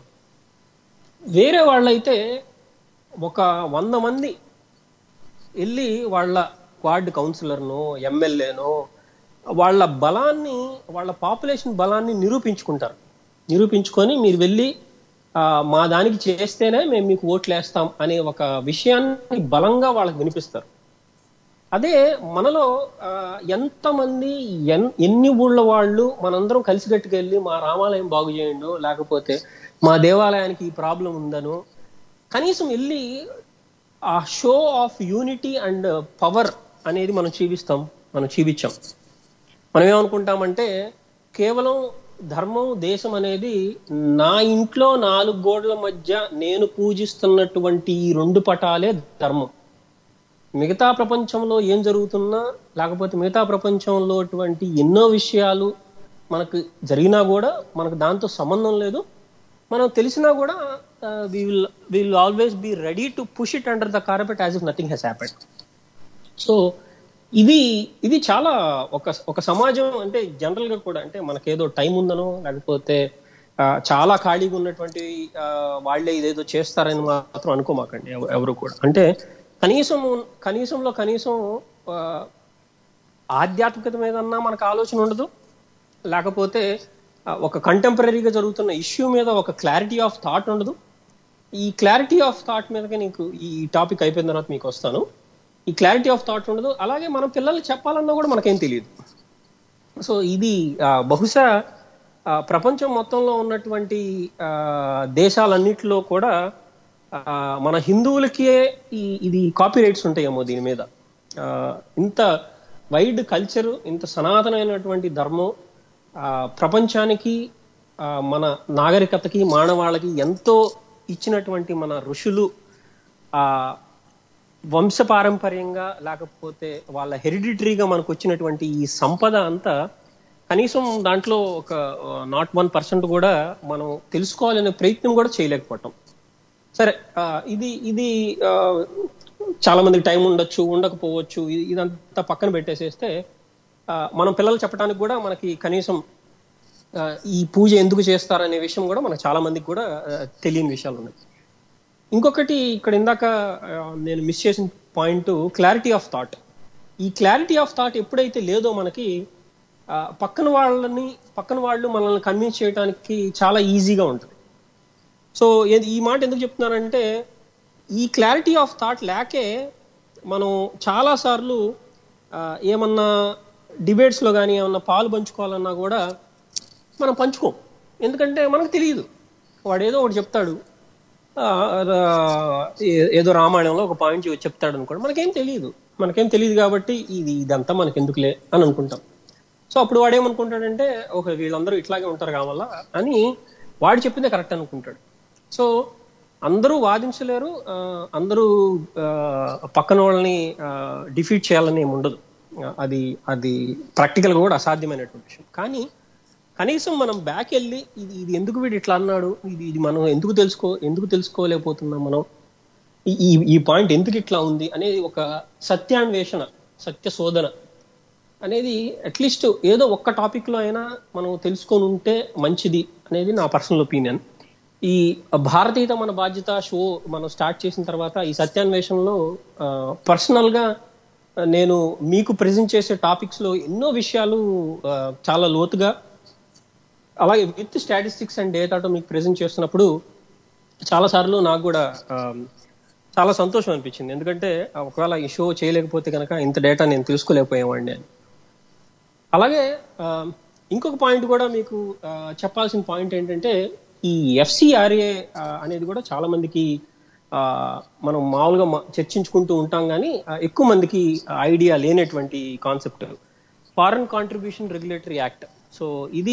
వేరే వాళ్ళైతే ఒక 100 మంది వెళ్ళి వాళ్ళ వార్డు కౌన్సిలర్నో, ఎమ్మెల్యేనో, వాళ్ళ బలాన్ని, వాళ్ళ పాపులేషన్ బలాన్ని నిరూపించుకొని మీరు వెళ్ళి మా దానికి చేస్తేనే మేము మీకు ఓట్లు వేస్తాం అనే ఒక విషయాన్ని బలంగా వాళ్ళకి వినిపిస్తారు. అదే మనలో ఎంతమంది ఎన్ని ఊళ్ళ వాళ్ళు మనందరం కలిసికట్టుకు వెళ్ళి మా రామాలయం బాగు చేయండు, లేకపోతే మా దేవాలయానికి ఈ ప్రాబ్లం ఉందనో కనీసం వెళ్ళి ఆ show of unity and power అనేది మనం చూపించాం. మనం ఏమనుకుంటామంటే, కేవలం ధర్మం, దేశం అనేది నా ఇంట్లో 4 గోడల మధ్య నేను పూజిస్తున్నటువంటి ఈ 2 పటాలే ధర్మం. మిగతా ప్రపంచంలో ఏం జరుగుతున్నా, లేకపోతే మిగతా ప్రపంచంలో ఎన్నో విషయాలు మనకు జరిగినా కూడా మనకు దాంతో సంబంధం లేదు. మనం తెలిసినా కూడా will always be ready to push it under the carpet as if nothing has happened. So ఇది చాలా ఒక సమాజం అంటే జనరల్ గా కూడా, అంటే మనకేదో టైం ఉందనో, లేకపోతే చాలా ఖాళీగా ఉన్నటువంటి వాళ్ళే ఇదేదో చేస్తారని మాత్రం అనుకోమాకండి ఎవరు కూడా. అంటే కనీసం ఆధ్యాత్మికత మీదన్నా మనకు ఆలోచన ఉండదు, లేకపోతే ఒక కంటెంపరీగా జరుగుతున్న ఇష్యూ మీద ఒక క్లారిటీ ఆఫ్ థాట్ ఉండదు. ఈ క్లారిటీ ఆఫ్ థాట్ మీదకి నీకు ఈ టాపిక్ అయిపోయిన తర్వాత మీకు వస్తాను. ఈ క్లారిటీ ఆఫ్ థాట్ ఉండదు. అలాగే మనం పిల్లల్ని చెప్పాలన్నా కూడా మనకేం తెలియదు. సో ఇది బహుశా ప్రపంచం మొత్తంలో ఉన్నటువంటి దేశాలన్నిటిలో కూడా మన హిందువులకే ఇది కాపీ రైట్స్ ఉంటాయేమో దీని మీద. ఇంత వైడ్ కల్చర్, ఇంత సనాతనమైనటువంటి ధర్మం ప్రపంచానికి, మన నాగరికతకి, మానవాళికి ఎంతో ఇచ్చినటువంటి మన ఋషులు వంశపారంపర్యంగా, లేకపోతే వాళ్ళ హెరిడిటరీగా మనకు వచ్చినటువంటి ఈ సంపద అంతా కనీసం దాంట్లో ఒక 0.1% కూడా మనం తెలుసుకోవాలనే ప్రయత్నం కూడా చేయలేకపోవటం. సరే, ఇది చాలా మందికి టైం ఉండొచ్చు, ఉండకపోవచ్చు. ఇదంతా పక్కన పెట్టేసేస్తే మనం పిల్లలు చెప్పడానికి కూడా మనకి కనీసం ఈ పూజ ఎందుకు చేస్తారనే విషయం కూడా మనకు చాలా మందికి కూడా తెలియని విషయాలు ఉన్నాయి. ఇంకొకటి ఇక్కడ ఇందాక నేను మిస్ చేసిన పాయింట్ క్లారిటీ ఆఫ్ థాట్. ఈ క్లారిటీ ఆఫ్ థాట్ ఎప్పుడైతే లేదో మనకి పక్కన వాళ్ళు మనల్ని కన్విన్స్ చేయడానికి చాలా ఈజీగా ఉంటుంది. సో ఈ మాట ఎందుకు చెప్తున్నానంటే, ఈ క్లారిటీ ఆఫ్ థాట్ లేకే మనం చాలా సార్లు ఏమన్నా డిబేట్స్ లో కానీ ఏమన్నా పాలు పంచుకోవాలన్నా కూడా మనం పంచుకోం. ఎందుకంటే మనకు తెలియదు. వాడు ఏదో ఒకటి చెప్తాడు, ఏదో రామాయణంలో ఒక పాయింట్ చెప్తాడు అనుకోండి, మనకేం తెలియదు కాబట్టి ఇదంతా మనకి ఎందుకులే అని అనుకుంటాం. సో అప్పుడు వాడేమనుకుంటాడంటే, ఓకే వీళ్ళందరూ ఇట్లాగే ఉంటారు కావాలా అని వాడు చెప్పిందే కరెక్ట్ అనుకుంటాడు. సో అందరూ వాదించలేరు, అందరూ పక్కన వాళ్ళని డిఫీట్ చేయాలని ఏమి ఉండదు. అది ప్రాక్టికల్ గా కూడా అసాధ్యమైనటువంటి విషయం. కానీ కనీసం మనం బ్యాక్ వెళ్ళి ఇది ఎందుకు వీడు ఇట్లా అన్నాడు, ఇది మనం ఎందుకు తెలుసుకోలేకపోతున్నాం, మనం ఈ పాయింట్ ఎందుకు ఇట్లా ఉంది అనేది ఒక సత్యాన్వేషణ, సత్య శోధన అనేది అట్లీస్ట్ ఏదో ఒక్క టాపిక్ లో అయినా మనం తెలుసుకొని ఉంటే మంచిది అనేది నా పర్సనల్ ఒపీనియన్. ఈ భారతీయత మన బాధ్యత షో మనం స్టార్ట్ చేసిన తర్వాత ఈ సత్యాన్వేషణలో పర్సనల్ గా నేను మీకు ప్రెజెంట్ చేసే టాపిక్స్ లో ఎన్నో విషయాలు చాలా లోతుగా, అలాగే విత్ స్టాటిస్టిక్స్ అండ్ డేటాతో మీకు ప్రెజెంట్ చేస్తున్నప్పుడు చాలా సార్లు నాకు కూడా చాలా సంతోషం అనిపించింది. ఎందుకంటే ఒకవేళ ఈ షో చేయలేకపోతే కనుక ఇంత డేటా నేను తెలుసుకోలేకపోయేవాడిని అని. అలాగే ఇంకొక పాయింట్ కూడా మీకు చెప్పాల్సిన పాయింట్ ఏంటంటే, ఈ FCRA అనేది కూడా చాలా మందికి మనం మామూలుగా చర్చించుకుంటూ ఉంటాం, కానీ ఎక్కువ మందికి ఐడియా లేనటువంటి concept, foreign contribution regulatory act. So ఇది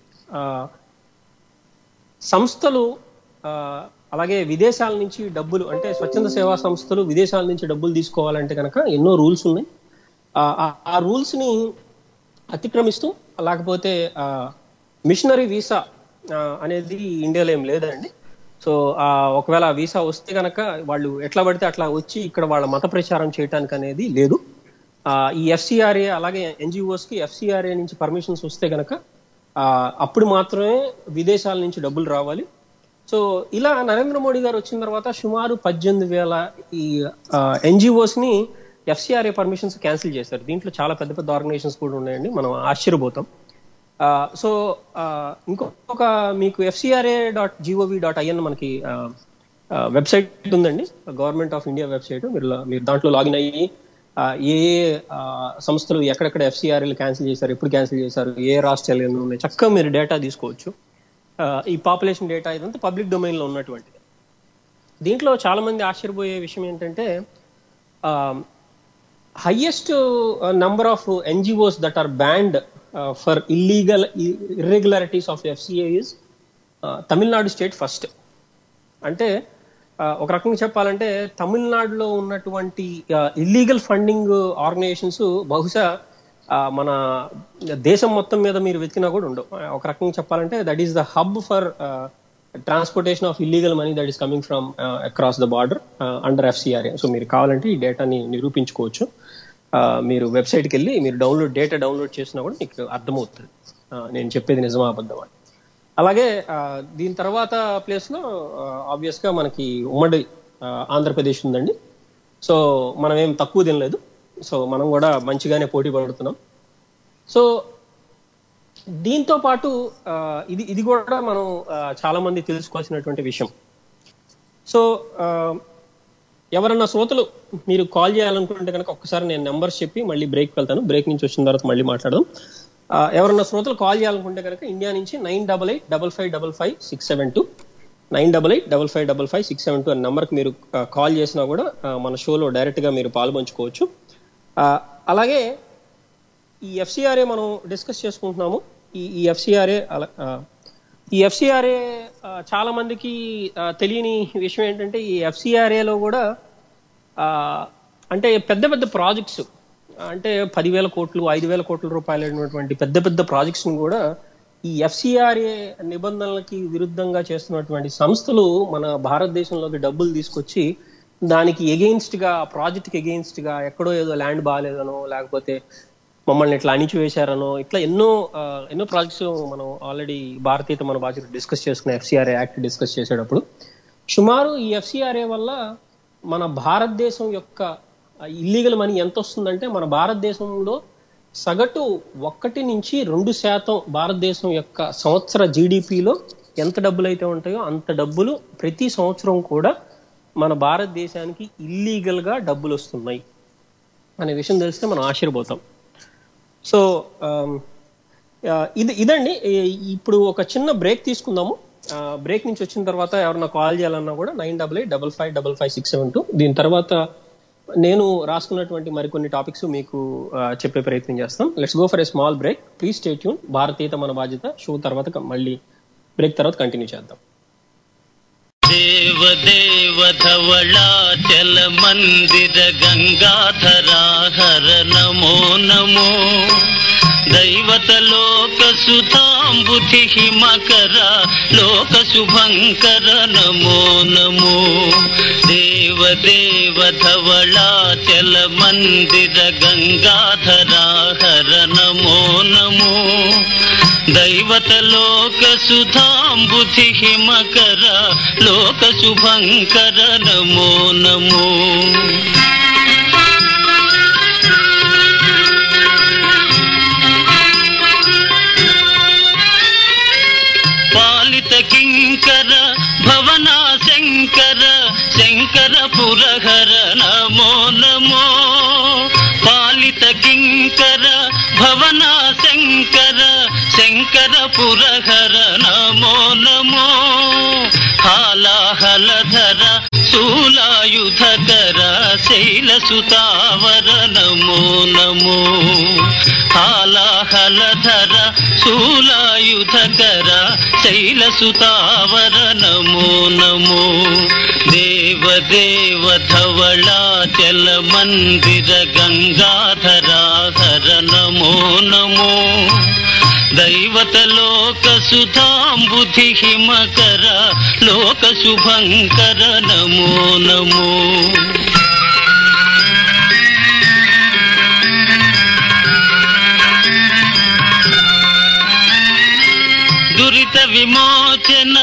సంస్థలు అలాగే విదేశాల నుంచి డబ్బులు, అంటే స్వచ్ఛంద సేవా సంస్థలు విదేశాల నుంచి డబ్బులు తీసుకోవాలంటే కనుక ఎన్నో రూల్స్ ఉన్నాయి. ఆ రూల్స్ ని అతిక్రమిస్తూ, లేకపోతే మిషనరీ వీసా అనేది ఇండియాలో ఏం లేదండి. సో ఒకవేళ వీసా వస్తే కనుక వాళ్ళు ఎట్లా పడితే అట్లా వచ్చి ఇక్కడ వాళ్ళ మత ప్రచారం చేయడానికి అనేది లేదు. ఈ FCRA అలాగే NGOs కి FCRA నుంచి పర్మిషన్స్ వస్తే కనుక అప్పుడు మాత్రమే విదేశాల నుంచి డబ్బులు రావాలి. సో ఇలా నరేంద్ర మోడీ గారు వచ్చిన తర్వాత సుమారు 18,000 ఈ NGOs ని FCRA పర్మిషన్స్ క్యాన్సిల్ చేశారు. దీంట్లో చాలా పెద్ద పెద్ద ఆర్గనైజేషన్స్ కూడా ఉన్నాయండి, మనం ఆశ్చర్యపోతాం. సో ఇంకొక మీకు FCRA.gov.in మనకి వెబ్సైట్ ఉందండి, గవర్నమెంట్ ఆఫ్ ఇండియా వెబ్సైట్. మీరు దాంట్లో లాగిన్ అయ్యి ఏ సంస్థలు ఎక్కడెక్కడ FCRAలు క్యాన్సిల్ చేశారు, ఎప్పుడు క్యాన్సిల్ చేశారు, ఏ రాష్ట్రాలు ఉన్నాయి, చక్కగా మీరు డేటా తీసుకోవచ్చు. ఈ పాపులేషన్ డేటా ఇదంతా పబ్లిక్ డొమైన్ లో ఉన్నటువంటిది. దీంట్లో చాలా మంది ఆశ్చర్యపోయే విషయం ఏంటంటే, highest number of NGOs that are banned for irregularities of FCA is Tamil Nadu state first. అంటే ఒక రకంగా చెప్పాలంటే తమిళనాడులో ఉన్నటువంటి ఇల్లీగల్ ఫండింగ్ ఆర్గనైజేషన్స్ బహుశా మన దేశం మొత్తం మీద మీరు వెతికినా కూడా ఉండవు. ఒక రకంగా చెప్పాలంటే that is the hub for transportation of illegal money that is coming from across the border under FCRA. So మీరు కావాలంటే ఈ డేటాని నిరూపించుకోవచ్చు. మీరు వెబ్సైట్కి వెళ్ళి మీరు డేటా డౌన్లోడ్ చేసినా కూడా మీకు అర్థమవుతుంది నేను చెప్పేది నిజమా అబద్ధమా. అలాగే దీని తర్వాత ప్లేస్ లో ఆబ్వియస్ గా మనకి ఉమ్మడి ఆంధ్రప్రదేశ్ ఉందండి. సో మనం ఏం తక్కువ తినలేదు. సో మనం కూడా మంచిగానే పోటీ పడుతున్నాం. సో దీంతో పాటు ఇది కూడా మనం చాలా మంది తెలుసుకోవాల్సినటువంటి విషయం. సో ఎవరన్నా శ్రోతలు మీరు కాల్ చేయాలనుకుంటే కనుక ఒక్కసారి నేను నెంబర్స్ చెప్పి మళ్ళీ బ్రేక్ వెళ్తాను. బ్రేక్ నుంచి వచ్చిన తర్వాత మళ్ళీ మాట్లాడదాం. ఎవరన్నా శ్రోతలు కాల్ చేయాలనుకుంటే కనుక ఇండియా నుంచి 9885555672 9885555672 అనే నెంబర్కి మీరు కాల్ చేసినా కూడా మన షోలో డైరెక్ట్ గా మీరు పాల్పంచుకోవచ్చు. అలాగే ఈ FCRA మనం డిస్కస్ చేసుకుంటున్నాము. ఈ FCRA చాలా మందికి తెలియని విషయం ఏంటంటే, ఈ FCRAలో కూడా అంటే పెద్ద పెద్ద ప్రాజెక్ట్స్, అంటే 10,000 కోట్లు 5,000 కోట్ల రూపాయలైనటువంటి పెద్ద పెద్ద ప్రాజెక్ట్స్ ని కూడా ఈ FCRA నిబంధనలకి విరుద్ధంగా చేస్తున్నటువంటి సంస్థలు మన భారతదేశంలోకి డబ్బులు తీసుకొచ్చి దానికి ఎగెయిన్స్ట్ గా, ప్రాజెక్ట్ కి ఎగెయిన్స్ట్ గా ఎక్కడో ఏదో ల్యాండ్ బాగాలేదనో, లేకపోతే మమ్మల్ని ఇట్లా అణిచివేశారనో, ఇట్లా ఎన్నో ప్రాజెక్ట్స్ మనం ఆల్రెడీ భారతీయత మన బాధ్యత డిస్కస్ చేసుకున్న FCRA యాక్ట్ డిస్కస్ చేసేటప్పుడు సుమారు ఈ FCRA వల్ల మన భారతదేశం యొక్క ఇల్లీగల్ మనీ ఎంత వస్తుందంటే మన భారతదేశంలో సగటు 1-2% భారతదేశం యొక్క సంవత్సర జీడిపిలో ఎంత డబ్బులు అయితే ఉంటాయో అంత డబ్బులు ప్రతి సంవత్సరం కూడా మన భారతదేశానికి ఇల్లీగల్ గా డబ్బులు వస్తున్నాయి అనే విషయం తెలిస్తే మనం ఆశ్చర్యపోతాం. సో ఇదండి. ఇప్పుడు ఒక చిన్న బ్రేక్ తీసుకుందాము. బ్రేక్ నుంచి వచ్చిన తర్వాత ఎవరన్నా కాల్ చేయాలన్నా కూడా 9855555672. దీని తర్వాత నేను రాసుకున్నటువంటి మరికొన్ని టాపిక్స్ మీకు చెప్పే ప్రయత్నం చేస్తాం. Let's go for a small break. Please stay tune. భారతీయత మన బాధ్యత షో తర్వాత మళ్ళీ బ్రేక్ తర్వాత కంటిన్యూ చేద్దాం. దేవదేవ ధవళాచల మందిర గంగాధరా హర నమో నమో దైవత లోక సుధాంబుధి మకర లోక శుభంకర నమో నమో దేవదేవ ధవళాచల మందిర గంగాధరా హర నమో నమో దైవత లోక సుధాంబుధి మకర లోక శుభంకర నమో నమో పాలిత కింకర భవనా శంకర శంకర పురహర నమో నమో పాలిత కింకర భవనా శంకర శంకర పురహర నమో నమో హాలాహలధర శూలాయుధకర శైలసుతావర నమో నమో హాలాహలధర శూలాయుధకర శైలసుతావర నమో నమో దేవదేవ ధవళాచల మందిర గంగాధరా హర నమో నమో దైవత లోక సుధాంబుధి మకర లోక శుభంకర నమో నమో దురిత విమోచన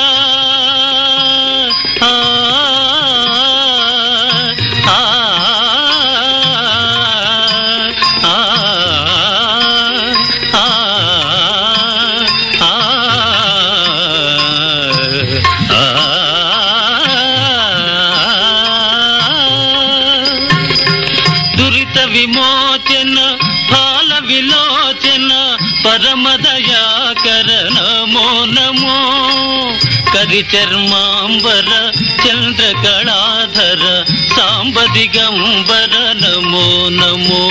విమోచన ఫాల విలోచన పరమదయాకర నమో నమో కరిచర్మాంబర చంద్రకళాధర సాంబదిగంబర నమో నమో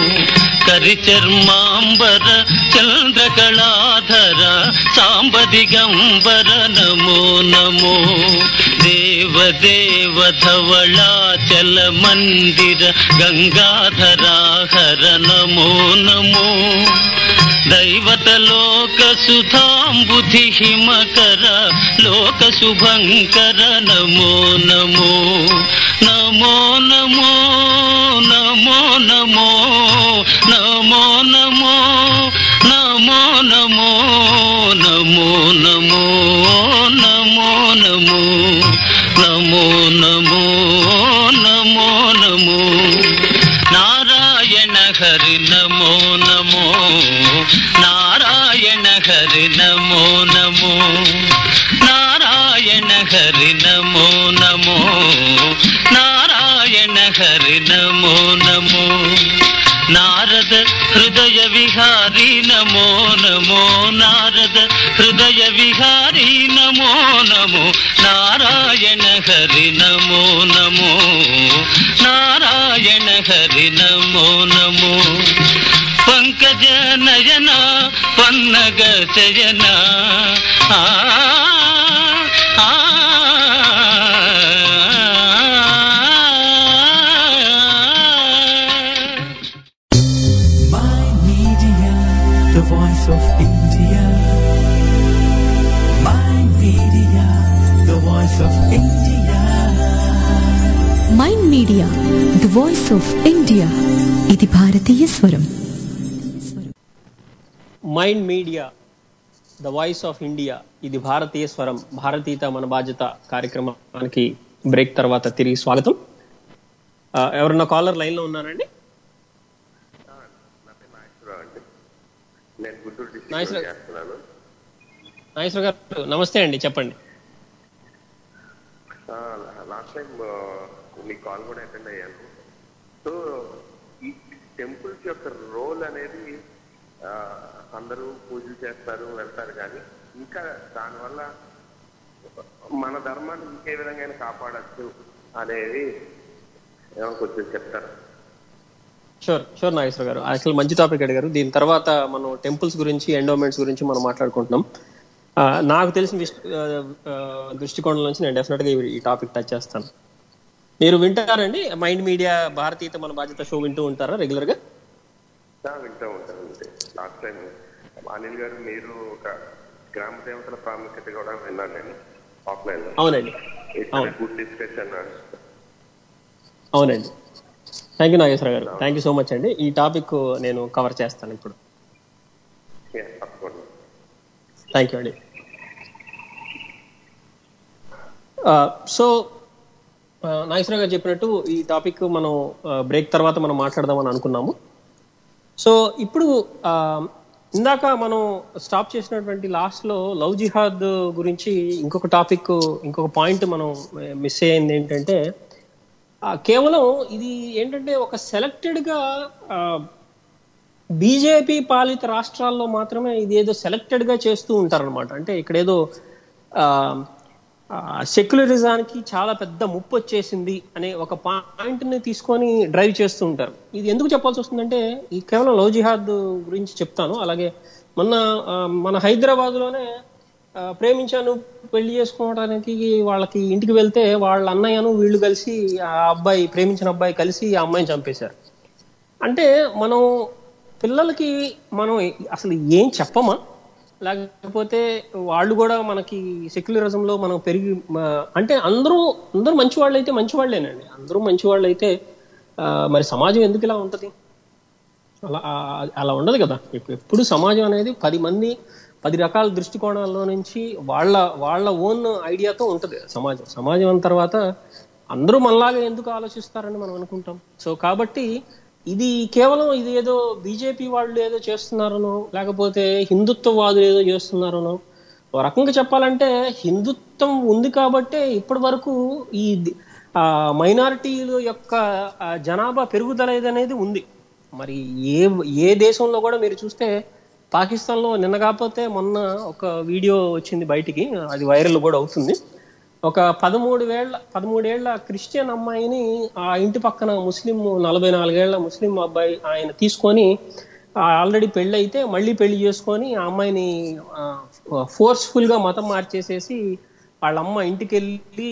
కరిచర్మాంబర చంద్రకళాధర సాంబదిగంబర నమో నమో దేవదేవ ధవళాచల మందిర గంగాధరా హర నమో నమో దైవత లోక సుధాంబుధి మకర లోక శుభంకర నమో నమో నమో నమో నమో నమో నమో నమో నమో నమో నమో నమో నమో నమో నమో నమో నమో నమో నారాయణ హరి నమో నమో నారాయణ హరి నమో నమో నారాయణ హరి నమో నమో నారాయణ హరి నమో నమో నారద హృదయ విహారీ నమో నమో నారద హృదయ విహారీ నమో నమో నారాయణ హరి నమో నమో నారాయణ హరి నమో నమో పంకజ నయన పన్నగ శయన The voice of India. My media, the voice of India. Mind media the voice of India ఇది భారతీయ స్వరం. Mind media the voice of India ఇది భారతీయ స్వరం. భారతీయత మన బాధ్యత కార్యక్రమానికి బ్రేక్ తర్వాత తిరిగి స్వాగతం. ఎవరన్నా కాలర్ లైన్ లో ఉన్నారండి? నాగేశ్వర గారు నమస్తే అండి, చెప్పండి. లాస్ట్ టైం మీ కాల్ కూడా అటెండ్ అయ్యాను. సో ఈ టెంపుల్స్ యొక్క రోల్ అనేది అందరూ పూజలు చేస్తారు, వెళ్తారు, కానీ ఇంకా దానివల్ల మన ధర్మాన్ని ఇంకే విధంగా కాపాడచ్చు అనేది ఏమో కొంచెం చెప్తారు. షూర్ నాగేశ్వర గారు, అసలు మంచి టాపిక్ అడిగారు. దీని తర్వాత మనం టెంపుల్స్ గురించి, ఎండోమెంట్స్ గురించి మనం మాట్లాడుకుంటున్నాం. నాకు తెలిసిన దృష్టికోణం నుంచి నేను డెఫినెట్ గా ఈ టాపిక్ టచ్ చేస్తాను. మీరు వింటారండి మైండ్ మీడియా భారతీయత మన బాధ్యత షో వింటూ ఉంటారా రెగ్యులర్ గా? వింటూ ఉంటానండి. లాస్ట్ టైం అనిల్ గారు మీరు ఒక గ్రామ దేవతల ప్రాముఖ్యత కూడా విన్నాను నేను ఆఫ్లైన్ లో. అవునండి, గుడ్ డిస్కషన్. అవునండి, థ్యాంక్ యూ నాగేశ్వర గారు, థ్యాంక్ యూ సో మచ్ అండి. ఈ టాపిక్ నేను కవర్ చేస్తాను ఇప్పుడు. థ్యాంక్ యూ అండి. సో నాగేశ్వర గారు చెప్పినట్టు ఈ టాపిక్ మనం బ్రేక్ తర్వాత మనం మాట్లాడదామని అనుకున్నాము. సో ఇప్పుడు ఇందాక మనం స్టాప్ చేసినటువంటి లాస్ట్ లో లవ్ జిహాద్ గురించి ఇంకొక టాపిక్, ఇంకొక పాయింట్ మనం మిస్ అయ్యింది. ఏంటంటే కేవలం ఇది ఏంటంటే ఒక సెలెక్టెడ్ గా బీజేపీ పాలిత రాష్ట్రాల్లో మాత్రమే ఇది ఏదో సెలెక్టెడ్ గా చేస్తూ ఉంటారనమాట. అంటే ఇక్కడ ఏదో సెక్యులరిజానికి చాలా పెద్ద ముప్పు వచ్చేసింది అనే ఒక పాయింట్ ని తీసుకొని డ్రైవ్ చేస్తూ ఉంటారు. ఇది ఎందుకు చెప్పాల్సి వస్తుందంటే ఈ కేవలం లవ్ జిహాద్ గురించి చెప్తాను. అలాగే మన హైదరాబాద్ లోనే ప్రేమించాను పెళ్లి చేసుకోవడానికి వాళ్ళకి ఇంటికి వెళ్తే వాళ్ళ అన్నయ్యను వీళ్ళు కలిసి ఆ అబ్బాయి, ప్రేమించిన అబ్బాయి కలిసి ఆ అమ్మాయిని చంపేశారు. అంటే మనం పిల్లలకి మనం అసలు ఏం చెప్పమా, లేకపోతే వాళ్ళు కూడా మనకి సెక్యులరిజంలో మనం పెరిగి, అంటే అందరూ మంచి వాళ్ళు అయితే మంచి వాళ్ళేనండి, అందరూ మంచి వాళ్ళు అయితే మరి సమాజం ఎందుకు ఇలా ఉంటది? అలా ఉండదు కదా. ఎప్పుడు సమాజం అనేది 10 రకాల దృష్టికోణాల్లో నుంచి వాళ్ళ ఓన్ ఐడియాతో ఉంటది సమాజం అన్న తర్వాత అందరూ మనలాగా ఎందుకు ఆలోచిస్తారని మనం అనుకుంటాం. సో కాబట్టి ఇది కేవలం ఇది ఏదో బీజేపీ వాళ్ళు ఏదో చేస్తున్నారనో, లేకపోతే హిందుత్వవాదులు ఏదో చేస్తున్నారనో, ఒక రకంగా చెప్పాలంటే హిందుత్వం ఉంది కాబట్టే ఇప్పటి వరకు ఈ మైనారిటీల యొక్క జనాభా పెరుగుదల అనేది ఉంది. మరి ఏ దేశంలో కూడా మీరు చూస్తే, పాకిస్తాన్లో నిన్న కాకపోతే మొన్న ఒక వీడియో వచ్చింది బయటికి, అది వైరల్ కూడా అవుతుంది. ఒక 13 ఏళ్ల క్రిస్టియన్ అమ్మాయిని ఆ ఇంటి పక్కన ముస్లిం 44 ఏళ్ల ముస్లిం అబ్బాయి ఆయన తీసుకొని, ఆల్రెడీ పెళ్లి అయితే మళ్ళీ పెళ్లి చేసుకొని ఆ అమ్మాయిని ఫోర్స్ఫుల్ గా మతం మార్చేసేసి వాళ్ళ అమ్మ ఇంటికి వెళ్ళి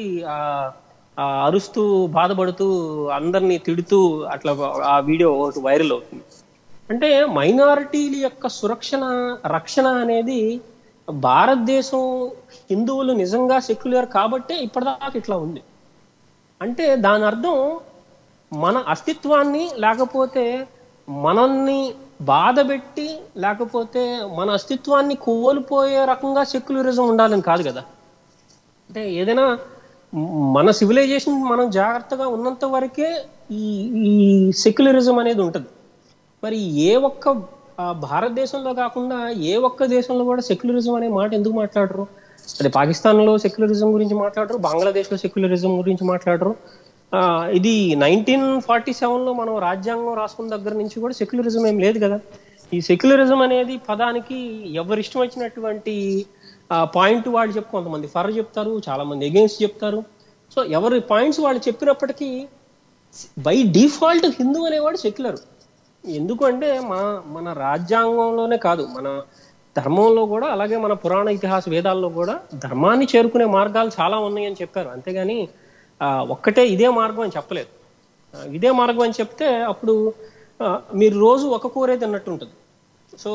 అరుస్తూ బాధపడుతూ అందరినీ తిడుతూ అట్లా ఆ వీడియో ఒకటి వైరల్ అవుతుంది. అంటే మైనారిటీల యొక్క రక్షణ అనేది భారతదేశం హిందువులు నిజంగా సెక్యులర్ కాబట్టే ఇప్పటిదాకా ఇట్లా ఉంది. అంటే దాని అర్థం మన అస్తిత్వాన్ని, లేకపోతే మనల్ని బాధపెట్టి, లేకపోతే మన అస్తిత్వాన్ని కోల్పోయే రకంగా సెక్యులరిజం ఉండాలని కాదు కదా. అంటే ఏదైనా మన సివిలైజేషన్ మనం జాగ్రత్తగా ఉన్నంత వరకే ఈ సెక్యులరిజం అనేది ఉంటుంది. మరి ఏ ఒక్క భారతదేశంలో కాకుండా ఏ ఒక్క దేశంలో కూడా సెక్యులరిజం అనే మాట ఎందుకు మాట్లాడరు? అది పాకిస్తాన్లో సెక్యులరిజం గురించి మాట్లాడరు, బంగ్లాదేశ్లో సెక్యులరిజం గురించి మాట్లాడరు. ఇది 1947లో మనం రాజ్యాంగం రాసుకున్న దగ్గర నుంచి కూడా సెక్యులరిజం ఏం లేదు కదా. ఈ సెక్యులరిజం అనేది పదానికి ఎవరిష్టం వచ్చినటువంటి పాయింట్ వాళ్ళు చెప్పు, కొంతమంది ఫర్ చెప్తారు, చాలా మంది ఎగెయిన్స్ట్ చెప్తారు. సో ఎవరి పాయింట్స్ వాళ్ళు చెప్పినప్పటికీ బై డిఫాల్ట్ హిందూ అనేవాడు సెక్యులర్. ఎందుకు అంటే మన రాజ్యాంగంలోనే కాదు, మన ధర్మంలో కూడా, అలాగే మన పురాణ ఇతిహాస వేదాల్లో కూడా ధర్మాన్ని చేరుకునే మార్గాలు చాలా ఉన్నాయని చెప్పారు. అంతేగాని ఒక్కటే ఇదే మార్గం అని చెప్పలేదు. ఇదే మార్గం అని చెప్తే అప్పుడు మీరు రోజు ఒక కూరే తిన్నట్టు ఉంటుంది. సో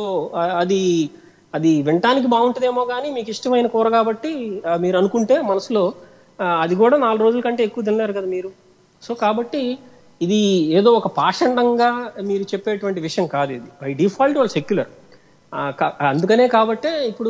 అది వినటానికి బాగుంటుందేమో కానీ మీకు ఇష్టమైన కూర కాబట్టి మీరు అనుకుంటే మనసులో అది కూడా 4 రోజుల కంటే ఎక్కువ తిన్నారు కదా మీరు. సో కాబట్టి ఇది ఏదో ఒక పాషండంగా మీరు చెప్పేటువంటి విషయం కాదు. ఇది బై డిఫాల్ట్ వాళ్ళు సెక్యులర్. అందుకనే కాబట్టే ఇప్పుడు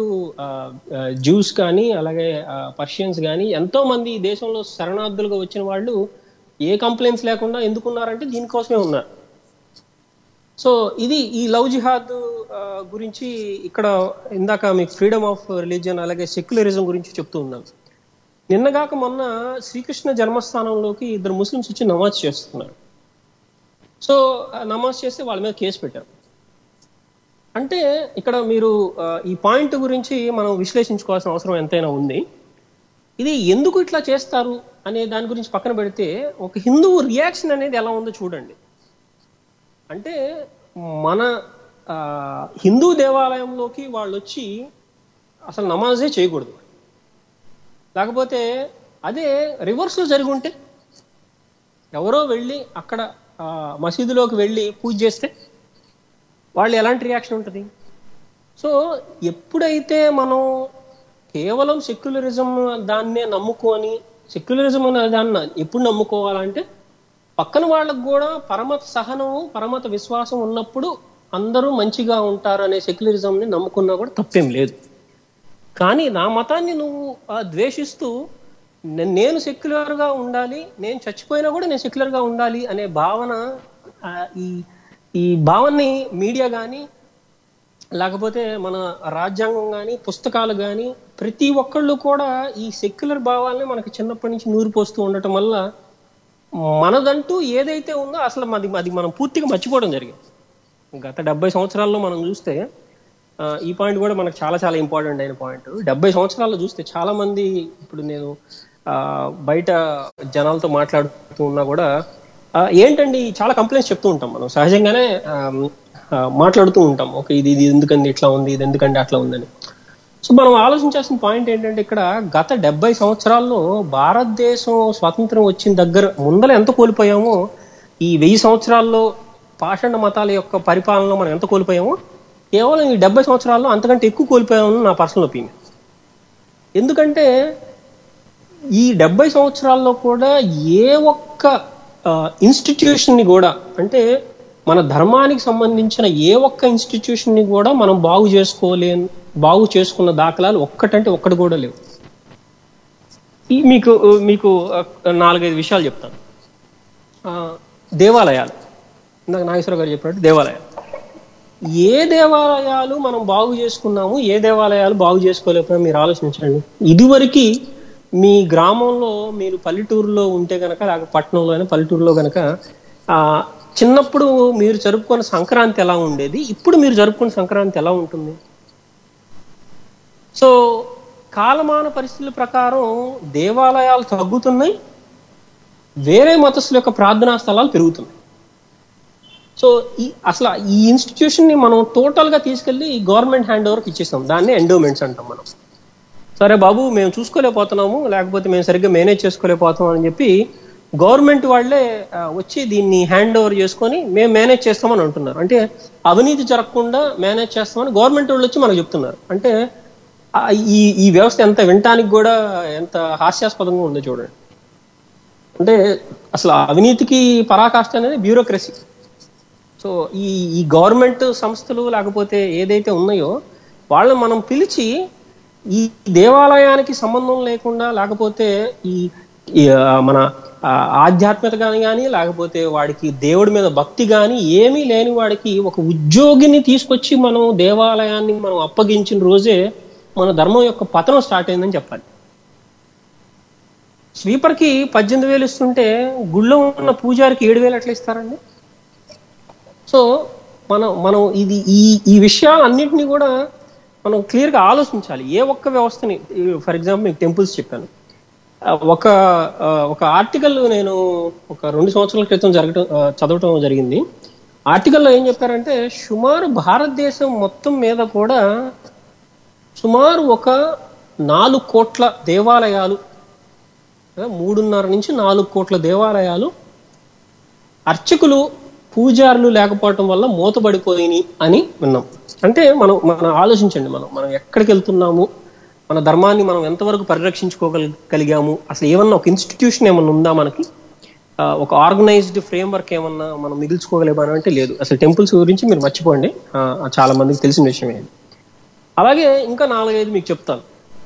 జ్యూస్ కానీ, అలాగే పర్షియన్స్ కానీ ఎంతో మంది ఈ దేశంలో శరణార్థులుగా వచ్చిన వాళ్ళు ఏ కంప్లైంట్స్ లేకుండా ఎందుకున్నారంటే దీనికోసమే ఉన్నారు. సో ఇది ఈ లవ్ జిహాద్ గురించి ఇక్కడ ఇందాక మీకు ఫ్రీడమ్ ఆఫ్ రిలీజియన్ అలాగే సెక్యులరిజం గురించి చెప్తూ ఉన్నాను. నిన్నగాక మొన్న శ్రీకృష్ణ జన్మస్థానంలోకి 2 ముస్లిమ్స్ వచ్చి నమాజ్ చేస్తున్నారు. సో నమాజ్ చేస్తే వాళ్ళ మీద కేసు పెట్టారు. అంటే ఇక్కడ మీరు ఈ పాయింట్ గురించి మనం విశ్లేషించుకోవాల్సిన అవసరం ఎంతైనా ఉంది. ఇది ఎందుకు ఇట్లా చేస్తారు అనే దాని గురించి పక్కన పెడితే ఒక హిందువు రియాక్షన్ అనేది ఎలా ఉందో చూడండి. అంటే మన హిందూ దేవాలయంలోకి వాళ్ళు వచ్చి అసలు నమాజే చేయకూడదు. లేకపోతే అదే రివర్స్లో జరిగి ఉంటే ఎవరో వెళ్ళి అక్కడ మసీదులోకి వెళ్ళి పూజ చేస్తే వాళ్ళు ఎలాంటి రియాక్షన్ ఉంటుంది? సో ఎప్పుడైతే మనం కేవలం సెక్యులరిజం దాన్నే నమ్ముకొని, సెక్యులరిజం అనే దాన్ని ఎప్పుడు నమ్ముకోవాలంటే పక్కన వాళ్ళకు కూడా పరమత సహనము పరమత విశ్వాసం ఉన్నప్పుడు అందరూ మంచిగా ఉంటారు అనే సెక్యులరిజంని నమ్ముకున్నా కూడా తప్పేం లేదు. కానీ నా మతాన్ని నువ్వు ద్వేషిస్తూ నేను సెక్యులర్గా ఉండాలి, నేను చచ్చిపోయినా కూడా నేను సెక్యులర్గా ఉండాలి అనే భావన, ఈ భావనని మీడియా కానీ లేకపోతే మన రాజ్యాంగం కానీ పుస్తకాలు కానీ ప్రతి ఒక్కళ్ళు కూడా ఈ సెక్యులర్ భావాలని మనకి చిన్నప్పటి నుంచి నూరిపోస్తూ ఉండటం వల్ల మనదంటూ ఏదైతే ఉందో అసలు అది మనం పూర్తిగా మర్చిపోవడం జరిగింది. గత 70 సంవత్సరాల్లో మనం చూస్తే ఈ పాయింట్ కూడా మనకు చాలా చాలా ఇంపార్టెంట్ అయిన పాయింట్. 70 సంవత్సరాల్లో చూస్తే చాలా మంది, ఇప్పుడు నేను బయట జనాలతో మాట్లాడుతూ ఉన్నా కూడా ఏంటండి చాలా కంప్లైంట్స్ చెప్తూ ఉంటాం. మనం సహజంగానే మాట్లాడుతూ ఉంటాం, ఓకే ఇది ఎందుకండి ఇట్లా ఉంది, ఇది ఎందుకండి అట్లా ఉందని. సో మనం ఆలోచించాల్సిన పాయింట్ ఏంటంటే ఇక్కడ గత 70 సంవత్సరాల్లో భారతదేశం స్వాతంత్రం వచ్చిన దగ్గర ముందర ఎంత కోల్పోయామో ఈ 1000 సంవత్సరాల్లో పాషండ మతాల యొక్క పరిపాలనలో మనం ఎంత కోల్పోయామో కేవలం ఈ 70 సంవత్సరాల్లో అంతకంటే ఎక్కువ కోల్పోయామని నా పర్సనల్ ఒపీనియన్. ఎందుకంటే ఈ 70 సంవత్సరాల్లో కూడా ఏ ఒక్క ఇన్స్టిట్యూషన్ని కూడా, అంటే మన ధర్మానికి సంబంధించిన ఏ ఒక్క ఇన్స్టిట్యూషన్ని కూడా మనం బాగు చేసుకున్న దాఖలాలు ఒక్కటి కూడా లేవు. మీకు 4-5 విషయాలు చెప్తాను. దేవాలయాలు, ఇందాక నాగేశ్వర గారు చెప్పినట్టు దేవాలయాలు, ఏ దేవాలయాలు మనం బాగు చేసుకున్నాము, ఏ దేవాలయాలు బాగు చేసుకోలేకపోయినా మీరు ఆలోచించండి. ఇదివరకు మీ గ్రామంలో మీరు పల్లెటూరులో ఉంటే కనుక, లేకపోతే పట్టణంలో అయినా పల్లెటూరులో కనుక చిన్నప్పుడు మీరు జరుపుకున్న సంక్రాంతి ఎలా ఉండేది, ఇప్పుడు మీరు జరుపుకున్న సంక్రాంతి ఎలా ఉంటుంది? సో కాలమాన పరిస్థితుల ప్రకారం దేవాలయాలు తగ్గుతున్నాయి, వేరే మతస్థుల యొక్క ప్రార్థనా స్థలాలు పెరుగుతున్నాయి. సో అసలు ఈ ఇన్స్టిట్యూషన్ ని మనం టోటల్ గా తీసుకెళ్లి గవర్నమెంట్ హ్యాండ్ ఓవర్కి ఇచ్చేస్తాం. దాన్ని ఎండోమెంట్స్ అంటాం మనం. సరే బాబు మేము చూసుకోలేకపోతున్నాము, లేకపోతే మేము సరిగ్గా మేనేజ్ చేసుకోలేకపోతున్నాం అని చెప్పి గవర్నమెంట్ వాళ్ళే వచ్చి దీన్ని హ్యాండ్ ఓవర్ చేసుకొని మేము మేనేజ్ చేస్తామని అంటున్నారు. అంటే అవినీతి జరగకుండా మేనేజ్ చేస్తామని గవర్నమెంట్ వాళ్ళు వచ్చి మనకు చెప్తున్నారు. అంటే ఈ వ్యవస్థ ఎంత వినటానికి కూడా ఎంత హాస్యాస్పదంగా ఉందో చూడండి. అంటే అసలు అవినీతికి పరాకాష్ఠ అనేది బ్యూరోక్రసీ. సో ఈ గవర్నమెంట్ సంస్థలు లేకపోతే ఏదైతే ఉన్నాయో వాళ్ళని మనం పిలిచి ఈ దేవాలయానికి సంబంధం లేకుండా, లేకపోతే ఈ మన ఆధ్యాత్మికత కానీ లేకపోతే వాడికి దేవుడి మీద భక్తి కానీ ఏమీ లేని వాడికి ఒక ఉద్యోగిని తీసుకొచ్చి మనం దేవాలయాన్ని మనం అప్పగించిన రోజే మన ధర్మం యొక్క పతనం స్టార్ట్ అయిందని చెప్పాలి. స్వీపర్కి 18,000 ఇస్తుంటే గుళ్ళో ఉన్న పూజారికి 7,000 ఎట్లా ఇస్తారండి? సో మనం ఇది ఈ విషయాలన్నింటినీ కూడా మనం క్లియర్గా ఆలోచించాలి. ఏ ఒక్క వ్యవస్థని, ఫర్ ఎగ్జాంపుల్ మీకు టెంపుల్స్ చెప్పాను, ఒక ఆర్టికల్ నేను ఒక 2 సంవత్సరాల క్రితం చదవటం జరిగింది. ఆర్టికల్లో ఏం చెప్పారంటే సుమారు భారతదేశం మొత్తం మీద కూడా సుమారు ఒక 4 కోట్ల దేవాలయాలు, 3.5 నుంచి 4 కోట్ల దేవాలయాలు అర్చకులు పూజారులు లేకపోవటం వల్ల మూతపడిపోయినాయి అని విన్నాం. అంటే మనం ఆలోచించండి, మనం ఎక్కడికి వెళ్తున్నాము, మన ధర్మాన్ని మనం ఎంతవరకు పరిరక్షించుకోగలిగాము, అసలు ఏమన్నా ఒక ఇన్స్టిట్యూషన్ ఏమన్నా ఉందా మనకి, ఒక ఆర్గనైజ్డ్ ఫ్రేమ్వర్క్ ఏమన్నా మనం మిగిల్చుకోగలిగామని అంటే లేదు. అసలు టెంపుల్స్ గురించి మీరు మర్చిపోండి, చాలా మందికి తెలిసిన విషయమే. అలాగే ఇంకా 4-5 మీకు చెప్తాను.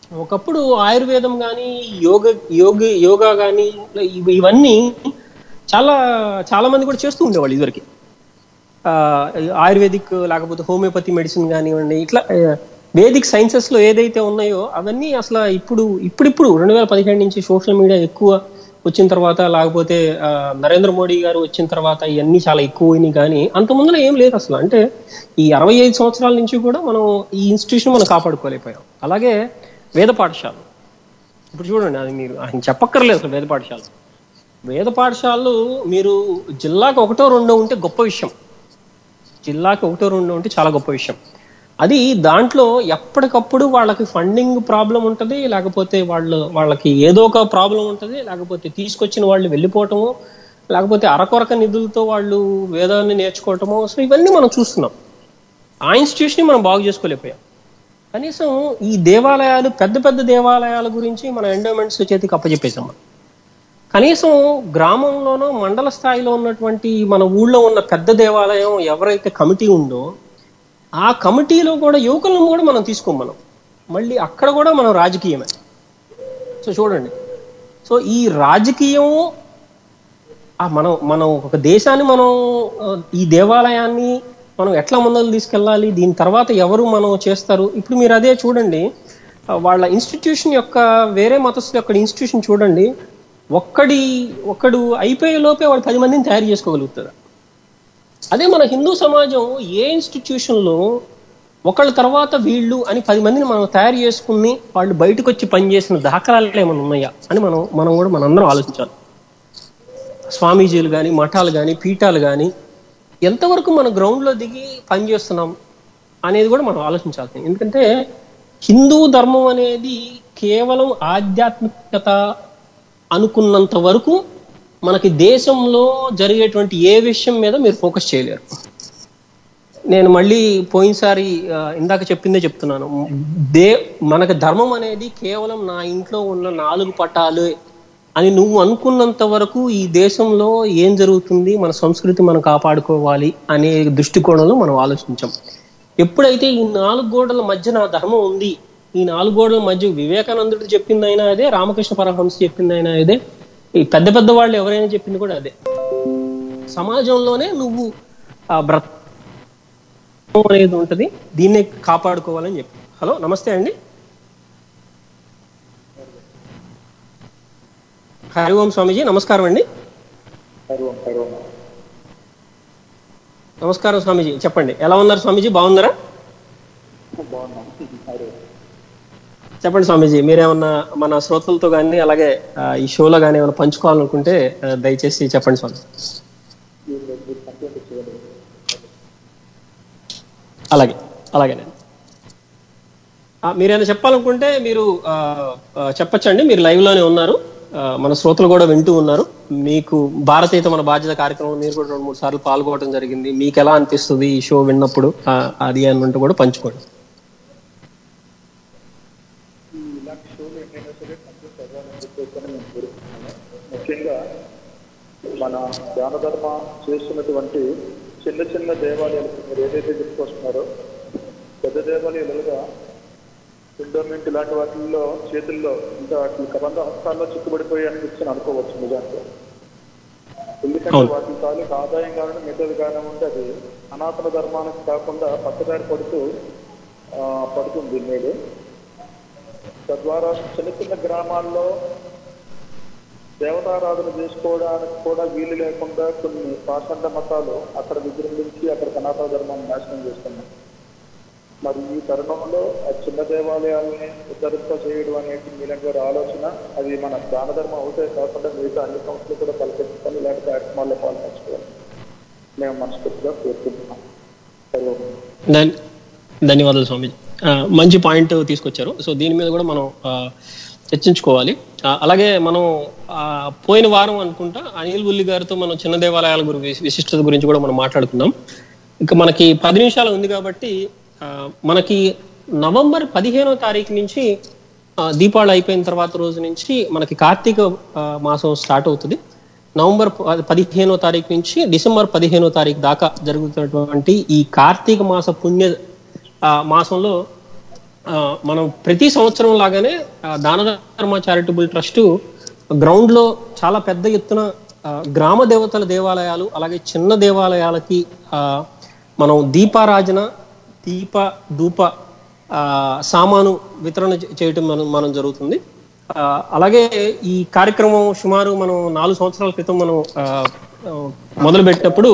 ఒకప్పుడు ఆయుర్వేదం కానీ యోగా కానీ ఇవన్నీ చాలా మంది కూడా చేస్తూ ఉండేవాళ్ళు ఇదివరకు. ఆయుర్వేదిక్ లేకపోతే హోమియోపతి మెడిసిన్ కానివ్వండి, ఇట్లా వేదిక్ సైన్సెస్ లో ఏదైతే ఉన్నాయో అవన్నీ అసలు ఇప్పుడు 2017 నుంచి సోషల్ మీడియా ఎక్కువ వచ్చిన తర్వాత, లేకపోతే నరేంద్ర మోడీ గారు వచ్చిన తర్వాత ఇవన్నీ చాలా ఎక్కువైనాయి. కానీ అంత ముందులో ఏం లేదు అసలు. అంటే ఈ 65 సంవత్సరాల నుంచి కూడా మనం ఈ ఇన్స్టిట్యూషన్ మనం కాపాడుకోలేకపోయాం. అలాగే వేద పాఠశాల, ఇప్పుడు చూడండి, అది మీరు ఆయన చెప్పక్కర్లేదు అసలు. వేద పాఠశాలలు మీరు జిల్లాకు 1-2 ఉంటే గొప్ప విషయం. జిల్లాకి 1-2 ఉంటే చాలా గొప్ప విషయం. అది దాంట్లో ఎప్పటికప్పుడు వాళ్ళకి ఫండింగ్ ప్రాబ్లం ఉంటుంది, లేకపోతే వాళ్ళకి ఏదో ఒక ప్రాబ్లం ఉంటుంది, లేకపోతే తీసుకొచ్చిన వాళ్ళు వెళ్ళిపోవటము, లేకపోతే అరకొరక నిధులతో వాళ్ళు వేదాన్ని నేర్చుకోవటము. సో ఇవన్నీ మనం చూస్తున్నాం. ఆ ఇన్స్టిట్యూషన్ మనం బాగు చేసుకోలేకపోయాం. కనీసం ఈ దేవాలయాలు, పెద్ద దేవాలయాల గురించి మన ఎండోమెంట్స్ చేతికి అప్పచెప్పేసాం. కనీసం గ్రామంలోనో మండల స్థాయిలో ఉన్నటువంటి మన ఊళ్ళో ఉన్న పెద్ద దేవాలయం ఎవరైతే కమిటీ ఉందో ఆ కమిటీలో కూడా యువకులను కూడా మనం తీసుకోం. మనం మళ్ళీ అక్కడ కూడా మనం రాజకీయమే. సో చూడండి, సో ఈ రాజకీయం మనం ఒక దేశాన్ని, మనం ఈ దేవాలయాన్ని మనం ఎట్లా ముందుకు తీసుకెళ్ళాలి, దీని తర్వాత ఎవరు మనం చేస్తారు. ఇప్పుడు మీరు అదే చూడండి, వాళ్ళ ఇన్స్టిట్యూషన్ యొక్క, వేరే మతస్థుల యొక్క ఇన్స్టిట్యూషన్ చూడండి, ఒక్కడు అయిపోయే లోపే వాడు 10 మందిని తయారు చేసుకోగలుగుతారు. అదే మన హిందూ సమాజం ఏ ఇన్స్టిట్యూషన్ లో ఒకళ్ళ తర్వాత వీళ్ళు అని 10 మందిని మనం తయారు చేసుకుని వాళ్ళు బయటకు వచ్చి పనిచేసిన దాఖలాలు ఏమైనా ఉన్నాయా అని మనందరం ఆలోచించాలి. స్వామీజీలు కానీ, మఠాలు కానీ, పీఠాలు కానీ ఎంతవరకు మన గ్రౌండ్ లో దిగి పనిచేస్తున్నాం అనేది కూడా మనం ఆలోచించాలి. ఎందుకంటే హిందూ ధర్మం అనేది కేవలం ఆధ్యాత్మికత అనుకున్నంత వరకు మనకి దేశంలో జరిగేటువంటి ఏ విషయం మీద మీరు ఫోకస్ చేయలేరు. నేను మళ్ళీ పోయినసారి ఇందాక చెప్పిందే చెప్తున్నాను. మనకి ధర్మం అనేది కేవలం నా ఇంట్లో ఉన్న 4 పటాలు అని నువ్వు అనుకున్నంత వరకు ఈ దేశంలో ఏం జరుగుతుంది, మన సంస్కృతి మనం కాపాడుకోవాలి అనే దృష్టికోణంలో మనం ఆలోచించాం. ఎప్పుడైతే ఈ 4 గోడల మధ్య నా ధర్మం ఉంది, ఈ 4 గోడల మధ్య వివేకానందుడు చెప్పింది అయినా అదే, రామకృష్ణ పరమహంస చెప్పింది అయినా అదే, ఈ పెద్ద వాళ్ళు ఎవరైనా చెప్పింది కూడా అదే. సమాజంలోనే నువ్వు బ్రతకడం అనేది ఉంటుంది, దీన్నే కాపాడుకోవాలని చెప్పి. హలో, నమస్తే అండి. హరి ఓం స్వామీజీ, నమస్కారం అండి. నమస్కారం స్వామీజీ, చెప్పండి, ఎలా ఉన్నారు స్వామీజీ? బాగున్నారా? చెప్పండి స్వామీజీ, మీరేమన్నా మన శ్రోతలతో కానీ అలాగే ఈ షోలో కానీ ఏమైనా పంచుకోవాలనుకుంటే దయచేసి చెప్పండి స్వామి. అలాగేనండి. మీరేమైనా చెప్పాలనుకుంటే మీరు చెప్పచ్చండి. మీరు లైవ్ లోనే ఉన్నారు, మన శ్రోతలు కూడా వింటూ ఉన్నారు. మీకు భారతీయత మన బాధ్యత కార్యక్రమం మీరు కూడా 2-3 సార్లు పాల్గొనడం జరిగింది. మీకు ఎలా అనిపిస్తుంది ఈ షో విన్నప్పుడు, అది అన్నట్టు కూడా పంచుకోండి. ముఖ్యంగా మన దాన ధర్మ చేస్తున్నటువంటి చిన్న దేవాలయాలు మీరు ఏదైతే చెప్పుకొస్తున్నారో, పెద్ద దేవాలయాలుగా ఎండోమెంట్ ఇలాంటి వాటిల్లో చేతుల్లో ఇంకా వాటి కబంధ హస్తాల్లో చిక్కుబడిపోయి అనిపిస్తుంది అనుకోవచ్చు నిజానికి. ఎందుకంటే వాటి తాలూకు ఆదాయం కానీ మిగతాది కానీ ఉంటే అది సనాతన ధర్మానికి కాకుండా పక్కదారి పడుతుంది నేడు. తద్వారా చిన్న గ్రామాల్లో దేవతారాధన చేసుకోవడానికి కూడా వీలు లేకుండా కొన్ని పాషండ మతాలు అక్కడ విజృంభించి అక్కడ సనాతన ధర్మాన్ని నాశనం చేస్తున్నాయి. మరి ఈ తరుణంలో ఆ చిన్న దేవాలయాలని ఉద్ధరింప చేయడం అనేది మీలాంటి వారి ఆలోచన. అది మన దాన ధర్మం అవుతాయి కాకుండా మిగతా అన్ని సంస్థలు కూడా తలపెట్టుకొని ఇలాంటి కార్యక్రమాల్లో పాల్పంచుకోవాలి మేము మనస్ఫూర్తిగా కోరుకుంటున్నాం. ధన్యవాదాలు స్వామి, మంచి పాయింట్ తీసుకొచ్చారు. సో దీని మీద కూడా మనం చర్చించుకోవాలి. అలాగే మనం పోయిన వారం అనుకుంటా అనిల్ బుల్లి గారితో మనం చిన్న దేవాలయాల గురించి, విశిష్టత గురించి కూడా మనం మాట్లాడుకున్నాం. ఇంకా మనకి 10 నిమిషాలు ఉంది కాబట్టి మనకి నవంబర్ 15వ తారీఖు నుంచి దీపావళి అయిపోయిన తర్వాత రోజు నుంచి మనకి కార్తీక మాసం స్టార్ట్ అవుతుంది. నవంబర్ 15వ తారీఖు నుంచి డిసెంబర్ 15వ తారీఖు దాకా జరుగుతున్నటువంటి ఈ కార్తీక మాస పుణ్య మాసంలో మనం ప్రతి సంవత్సరం లాగానే దాన ధర్మ చారిటబుల్ ట్రస్ట్ గ్రౌండ్ లో చాలా పెద్ద ఎత్తున గ్రామ దేవతల దేవాలయాలు అలాగే చిన్న దేవాలయాలకి మనం దీపారాజన ధూప సామాను వితరణ చేయటం మనం జరుగుతుంది. అలాగే ఈ కార్యక్రమం సుమారు మనం 4 సంవత్సరాల క్రితం మనం మొదలు పెట్టినప్పుడు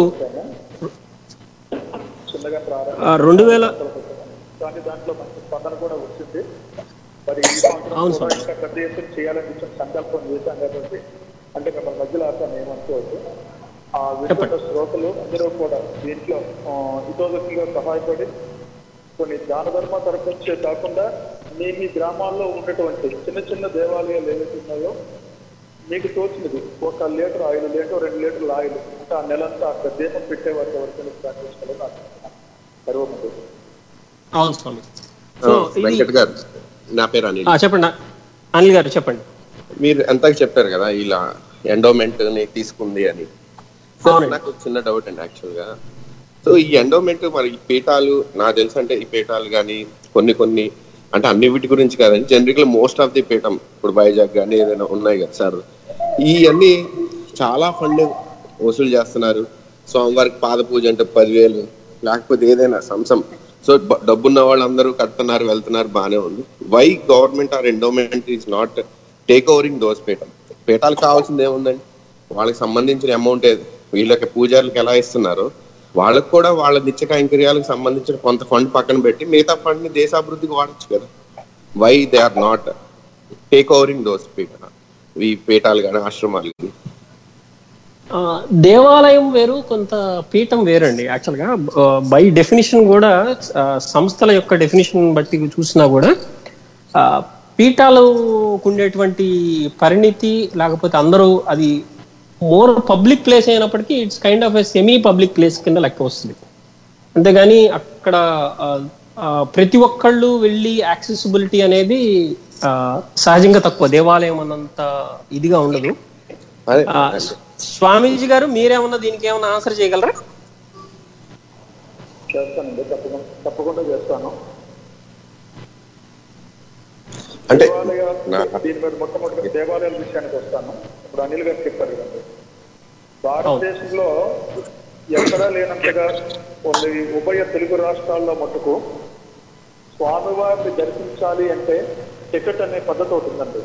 2000 దాంట్లో మంచి స్పందన కూడా వచ్చింది. మరి ఈ సంవత్సరం ఇంకా పెద్ద ఎత్తున చేయాలని సంకల్పం చేశాం కాబట్టి అంటే మన మధ్యలో అర్థం ఏమనుకోవచ్చు. ఆ విధంగా శ్రోతలు అందరూ కూడా దీంట్లో ఇతోదకంగా సహాయపడి కొన్ని దాన ధర్మ తరపుచ్చే కాకుండా మీ గ్రామాల్లో ఉన్నటువంటి చిన్న చిన్న దేవాలయాలు ఏవైతే ఉన్నాయో మీకు తోచినది 1 లీటర్ ఆయిల్ 2 లీటర్ల ఆయిల్ అంటే ఆ నెలంతా అక్కడ దీపం పెట్టేవారికి ఎవరికైనా ప్రార్థించుకోవాలి గర్వముంది. అవును స్వామి. వెంకట్ గారు, నా పేరు అనిల్. చెప్పండి అనిల్ గారు, చెప్పండి. మీరు ఎంత చెప్పారు కదా ఇలా ఎండోమెంట్ ని తీసుకుంది అని. నాకు చిన్న డౌట్ అండి యాక్చువల్ గా. సో ఈ ఎండోమెంట్ మరి ఈ పీఠాలు నాకు తెలుసు అంటే ఈ పీఠాలు కానీ కొన్ని అంటే అన్ని వీటి గురించి కాదండి, జనరల్ మోస్ట్ ఆఫ్ ది పీఠం ఇప్పుడు వైజాగ్ కానీ ఏదైనా ఉన్నాయి కదా సార్, ఈ అన్ని చాలా ఫండ్ వసూలు చేస్తున్నారు. స్వామివారికి పాద పూజ అంటే 10,000 లేకపోతే ఏదైనా సంసం. సో డబ్బున్న వాళ్ళందరూ కడుతున్నారు వెళ్తున్నారు బాగానే ఉంది. Why government or endowment is not take overing those పీఠాలు కావాల్సింది ఏముందండి, వాళ్ళకి సంబంధించిన అమౌంట్ వీళ్ళకి పూజారులకు ఎలా ఇస్తున్నారో వాళ్ళకు కూడా వాళ్ళ నిత్య కైంకర్యాలకు సంబంధించిన కొంత ఫండ్ పక్కన పెట్టి మిగతా ఫండ్ ని దేశాభివృద్ధికి వాడచ్చు కదా. Why they are not take overing those పీఠాలు కానీ ఆశ్రమాలు. దేవాలయం వేరు, కొంత పీఠం వేరండి. యాక్చువల్ గా బై డెఫినిషన్ కూడా సంస్థల యొక్క డెఫినిషన్ బట్టి చూసినా కూడా పీఠాలకు ఉండేటువంటి పరిణితి లేకపోతే అందరూ అది మోర్ పబ్లిక్ ప్లేస్ అయినప్పటికీ it's kind of a semi public place కింద లెక్క వస్తుంది. అంతేగాని అక్కడ ప్రతి ఒక్కళ్ళు వెళ్ళి యాక్సెసిబిలిటీ అనేది సహజంగా తక్కువ, దేవాలయం అన్నంత ఇదిగా ఉండదు. స్వామీజీ గారు మీరేమన్నా దీనికి ఏమన్నా ఆన్సర్ చేయగలరా? చేస్తానండి, తప్పకుండా చేస్తాను. అంటే దీని మీద మొట్టమొదటి దేవాలయాల విషయానికి వస్తాను. ఇప్పుడు అనిల్ గారు చెప్పారు కదండి, భారతదేశంలో ఎక్కడా లేనంతగా ఉభయ తెలుగు రాష్ట్రాల్లో మటుకు స్వామివారిని దర్శించాలి అంటే టికెట్ అనే పద్ధతి అవుతుందండి.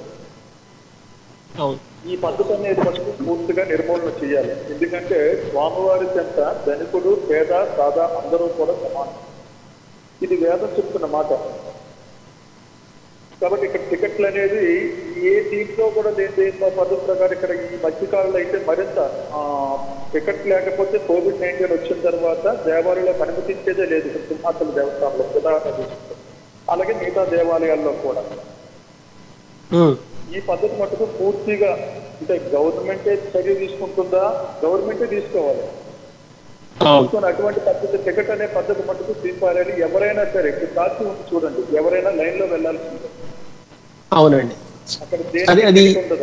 ఈ పద్ధతి అనేది మటుకు పూర్తిగా నిర్మూలన చేయాలి. ఎందుకంటే స్వామివారి చెంత ధనికుడు పేద సాదా అందరూ కూడా సమానం. ఇది వేదం చెప్తున్న మాట. కాబట్టి ఇక్కడ టికెట్లు అనేది ఏ దీంట్లో కూడా దేంట్లో పద్ధతి ప్రకారం ఇక్కడ ఈ మధ్యకాలంలో అయితే మరింత టికెట్ లేకపోతే COVID-19 వచ్చిన తర్వాత దేవాలయంలో అనుమతించేదే లేదు. సింహాచల దేవస్థానంలో ఉదాహరణ తీసుకుంటాం, అలాగే మిగతా దేవాలయాల్లో కూడా ఈ పద్ధతి మటుకు పూర్తిగా అంటే గవర్నమెంటే చర్య తీసుకుంటుందా, గవర్నమెంటే తీసుకోవాలి. అటువంటి పద్ధతి టికెట్ అనే పద్ధతి మటుకు తీసుకోవాలి. ఎవరైనా సరే కాచి ఉంది చూడండి, ఎవరైనా లైన్ లో వెళ్లాల్సిందే. అవునండి, అది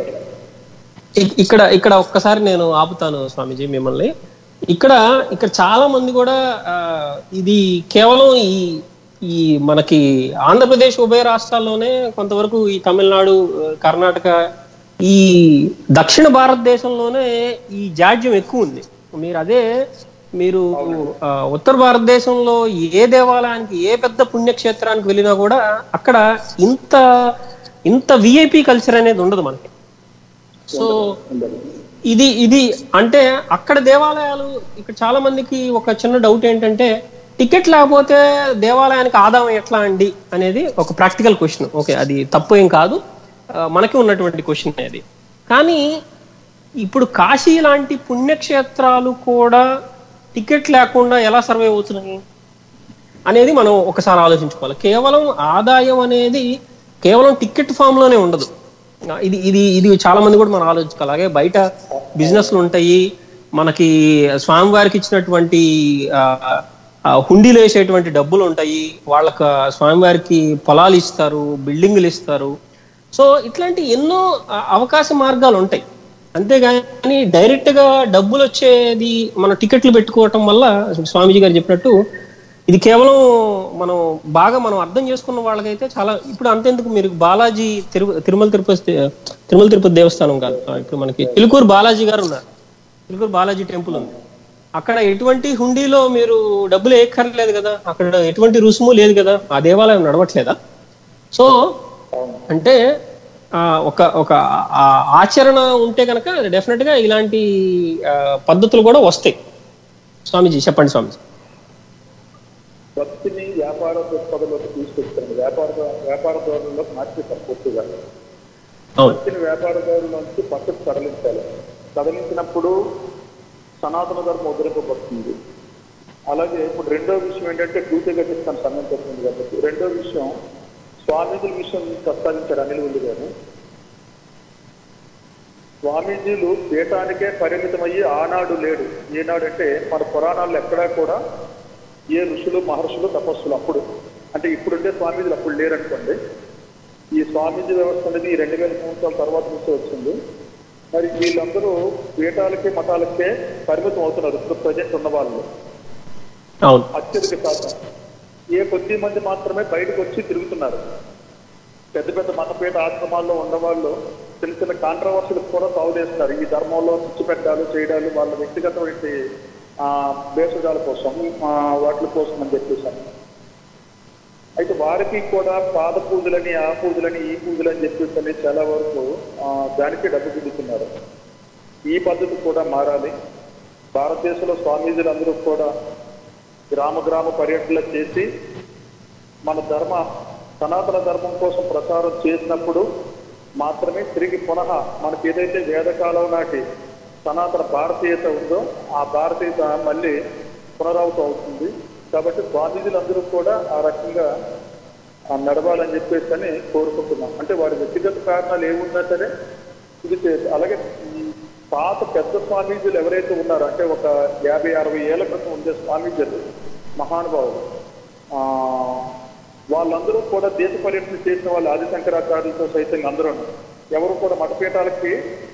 ఇక్కడ ఒక్కసారి నేను ఆపుతాను స్వామీజీ మిమ్మల్ని. ఇక్కడ చాలా మంది కూడా ఇది కేవలం ఈ మనకి ఆంధ్రప్రదేశ్ ఉభయ రాష్ట్రాల్లోనే కొంతవరకు ఈ తమిళనాడు కర్ణాటక ఈ దక్షిణ భారతదేశంలోనే ఈ జాడ్యం ఎక్కువ ఉంది. మీరు ఉత్తర భారతదేశంలో ఏ దేవాలయానికి ఏ పెద్ద పుణ్యక్షేత్రానికి వెళ్ళినా కూడా అక్కడ ఇంత విఐపి కల్చర్ అనేది ఉండదు మనకి. సో ఇది అంటే అక్కడ దేవాలయాలు ఇక్కడ చాలా మందికి ఒక చిన్న డౌట్ ఏంటంటే టికెట్ లేకపోతే దేవాలయానికి ఆదాయం ఎట్లా అండి అనేది ఒక ప్రాక్టికల్ క్వశ్చన్. ఓకే, అది తప్పు ఏం కాదు, మనకి ఉన్నటువంటి క్వశ్చన్ అది. కానీ ఇప్పుడు కాశీ లాంటి పుణ్యక్షేత్రాలు కూడా టికెట్ లేకుండా ఎలా సర్వైవ్ అవుతున్నాయి అనేది మనం ఒకసారి ఆలోచించుకోవాలి. కేవలం ఆదాయం అనేది కేవలం టికెట్ ఫామ్ లోనే ఉండదు. ఇది చాలా మంది కూడా మనం ఆలోచించుకోవాలి. అలాగే బయట బిజినెస్లు ఉంటాయి, మనకి స్వామివారికి ఇచ్చినటువంటి హుండీలు వేసేటువంటి డబ్బులు ఉంటాయి, వాళ్ళకి స్వామివారికి పొలాలు ఇస్తారు, బిల్డింగులు ఇస్తారు. సో ఇట్లాంటి ఎన్నో అవకాశ మార్గాలు ఉంటాయి. అంతేగాని డైరెక్ట్ గా డబ్బులు వచ్చేది మన టికెట్లు పెట్టుకోవటం వల్ల స్వామీజీ గారు చెప్పినట్టు ఇది కేవలం మనం బాగా మనం అర్థం చేసుకున్న వాళ్ళకైతే చాలా. ఇప్పుడు అంతెందుకు, మీరు బాలాజీ తిరుమల తిరుపతి దేవస్థానం కాదు, ఇప్పుడు మనకి చిలుకూరు బాలాజీ గారు ఉన్నారు, చిలుకూరు బాలాజీ టెంపుల్ ఉంది. అక్కడ ఎటువంటి హుండీలో మీరు డబ్బులు వేయక్కర్లేదు కదా, అక్కడ ఎటువంటి రుసుము లేదు కదా, ఆ దేవాలయం నడవట్లేదా? సో అంటే ఒక ఆచరణ ఉంటే కనుక డెఫినెట్ గా ఇలాంటి పద్ధతులు కూడా వస్తాయి. స్వామీజీ చెప్పండి స్వామీజీ. భక్తిని వ్యాపార దృక్పథంలోకి తీసుకొచ్చాను, వ్యాపార ధోరణిలోకి మార్చేసాను పూర్తిగా. భక్తిని వ్యాపార ధోరణిలోంచి పక్కకు కదలించినప్పుడు సనాతన ధర్మం ఉద్ధరింపబడుతుంది. అలాగే ఇప్పుడు రెండో విషయం ఏంటంటే, పూర్తిగా చెప్తాను సమయం పడుతుంది కాబట్టి, రెండో విషయం స్వామీజీల విషయం ప్రస్తావించారు అనిల్ ఉంది గారు. స్వామీజీలు పీఠానికే పరిమితమయ్యి ఆనాడు లేడు. ఏనాడు అంటే మన పురాణాల్లో ఎక్కడా కూడా ఏ ఋషులు మహర్షులు తపస్సులు అప్పుడు అంటే ఇప్పుడుండే స్వామీజీలు అప్పుడు లేరనుకోండి. ఈ స్వామీజీ వ్యవస్థ అనేది 2000 సంవత్సరాల తర్వాత నుంచి వచ్చింది. మరి వీళ్ళందరూ పీఠాలకి మతాలకే పరిమితం అవుతున్నారు ఇప్పుడు ప్రజెంట్ ఉన్న వాళ్ళు. అత్యధిక శాతం ఏ కొద్ది మంది మాత్రమే బయటకు వచ్చి తిరుగుతున్నారు. పెద్ద పెద్ద మతపీఠ ఆశ్రమాల్లో ఉన్నవాళ్ళు చిన్న చిన్న కాంట్రవర్సీలకు కూడా సాగుదేస్తున్నారు. ఈ ధర్మంలో పిచ్చి పెట్టాలు చేయడాలు వాళ్ళ వ్యక్తిగతమైన భేషజాల కోసం వాటి కోసం అని చెప్పేసాను. అయితే వారికి కూడా పాద పూజలని ఆ పూజలని ఈ పూజలని చెప్పేసి చాలా వరకు దానికి డబ్బు పిలుస్తున్నారు. ఈ పద్ధతి కూడా మారాలి. భారతదేశంలో స్వామీజీలు అందరూ కూడా గ్రామ గ్రామ పర్యటనలు చేసి మన సనాతన ధర్మం కోసం ప్రచారం చేసినప్పుడు మాత్రమే తిరిగి పునః మనకి ఏదైతే వేదకాలం నాటి సనాతన భారతీయత ఉందో ఆ భారతీయత మళ్ళీ పునరావృతం అవుతుంది. కాబట్టి స్వామీజీలు అందరూ కూడా ఆ రకంగా నడవాలని చెప్పేసి అని కోరుకుంటున్నాం. అంటే వారి వ్యక్తిగత కారణాలు ఏమున్నా సరే ఇది చేసి, అలాగే పాత పెద్ద స్వామీజీలు ఎవరైతే ఉన్నారో అంటే ఒక 50-60 ఏళ్ల క్రితం ఉండే స్వామీజీలు మహానుభావులు, వాళ్ళందరూ కూడా దేశ పర్యటన చేసిన వాళ్ళు ఆదిశంకరాచార్యులతో సైతం అందరూ ఎవరు కూడా మఠపీఠాలకి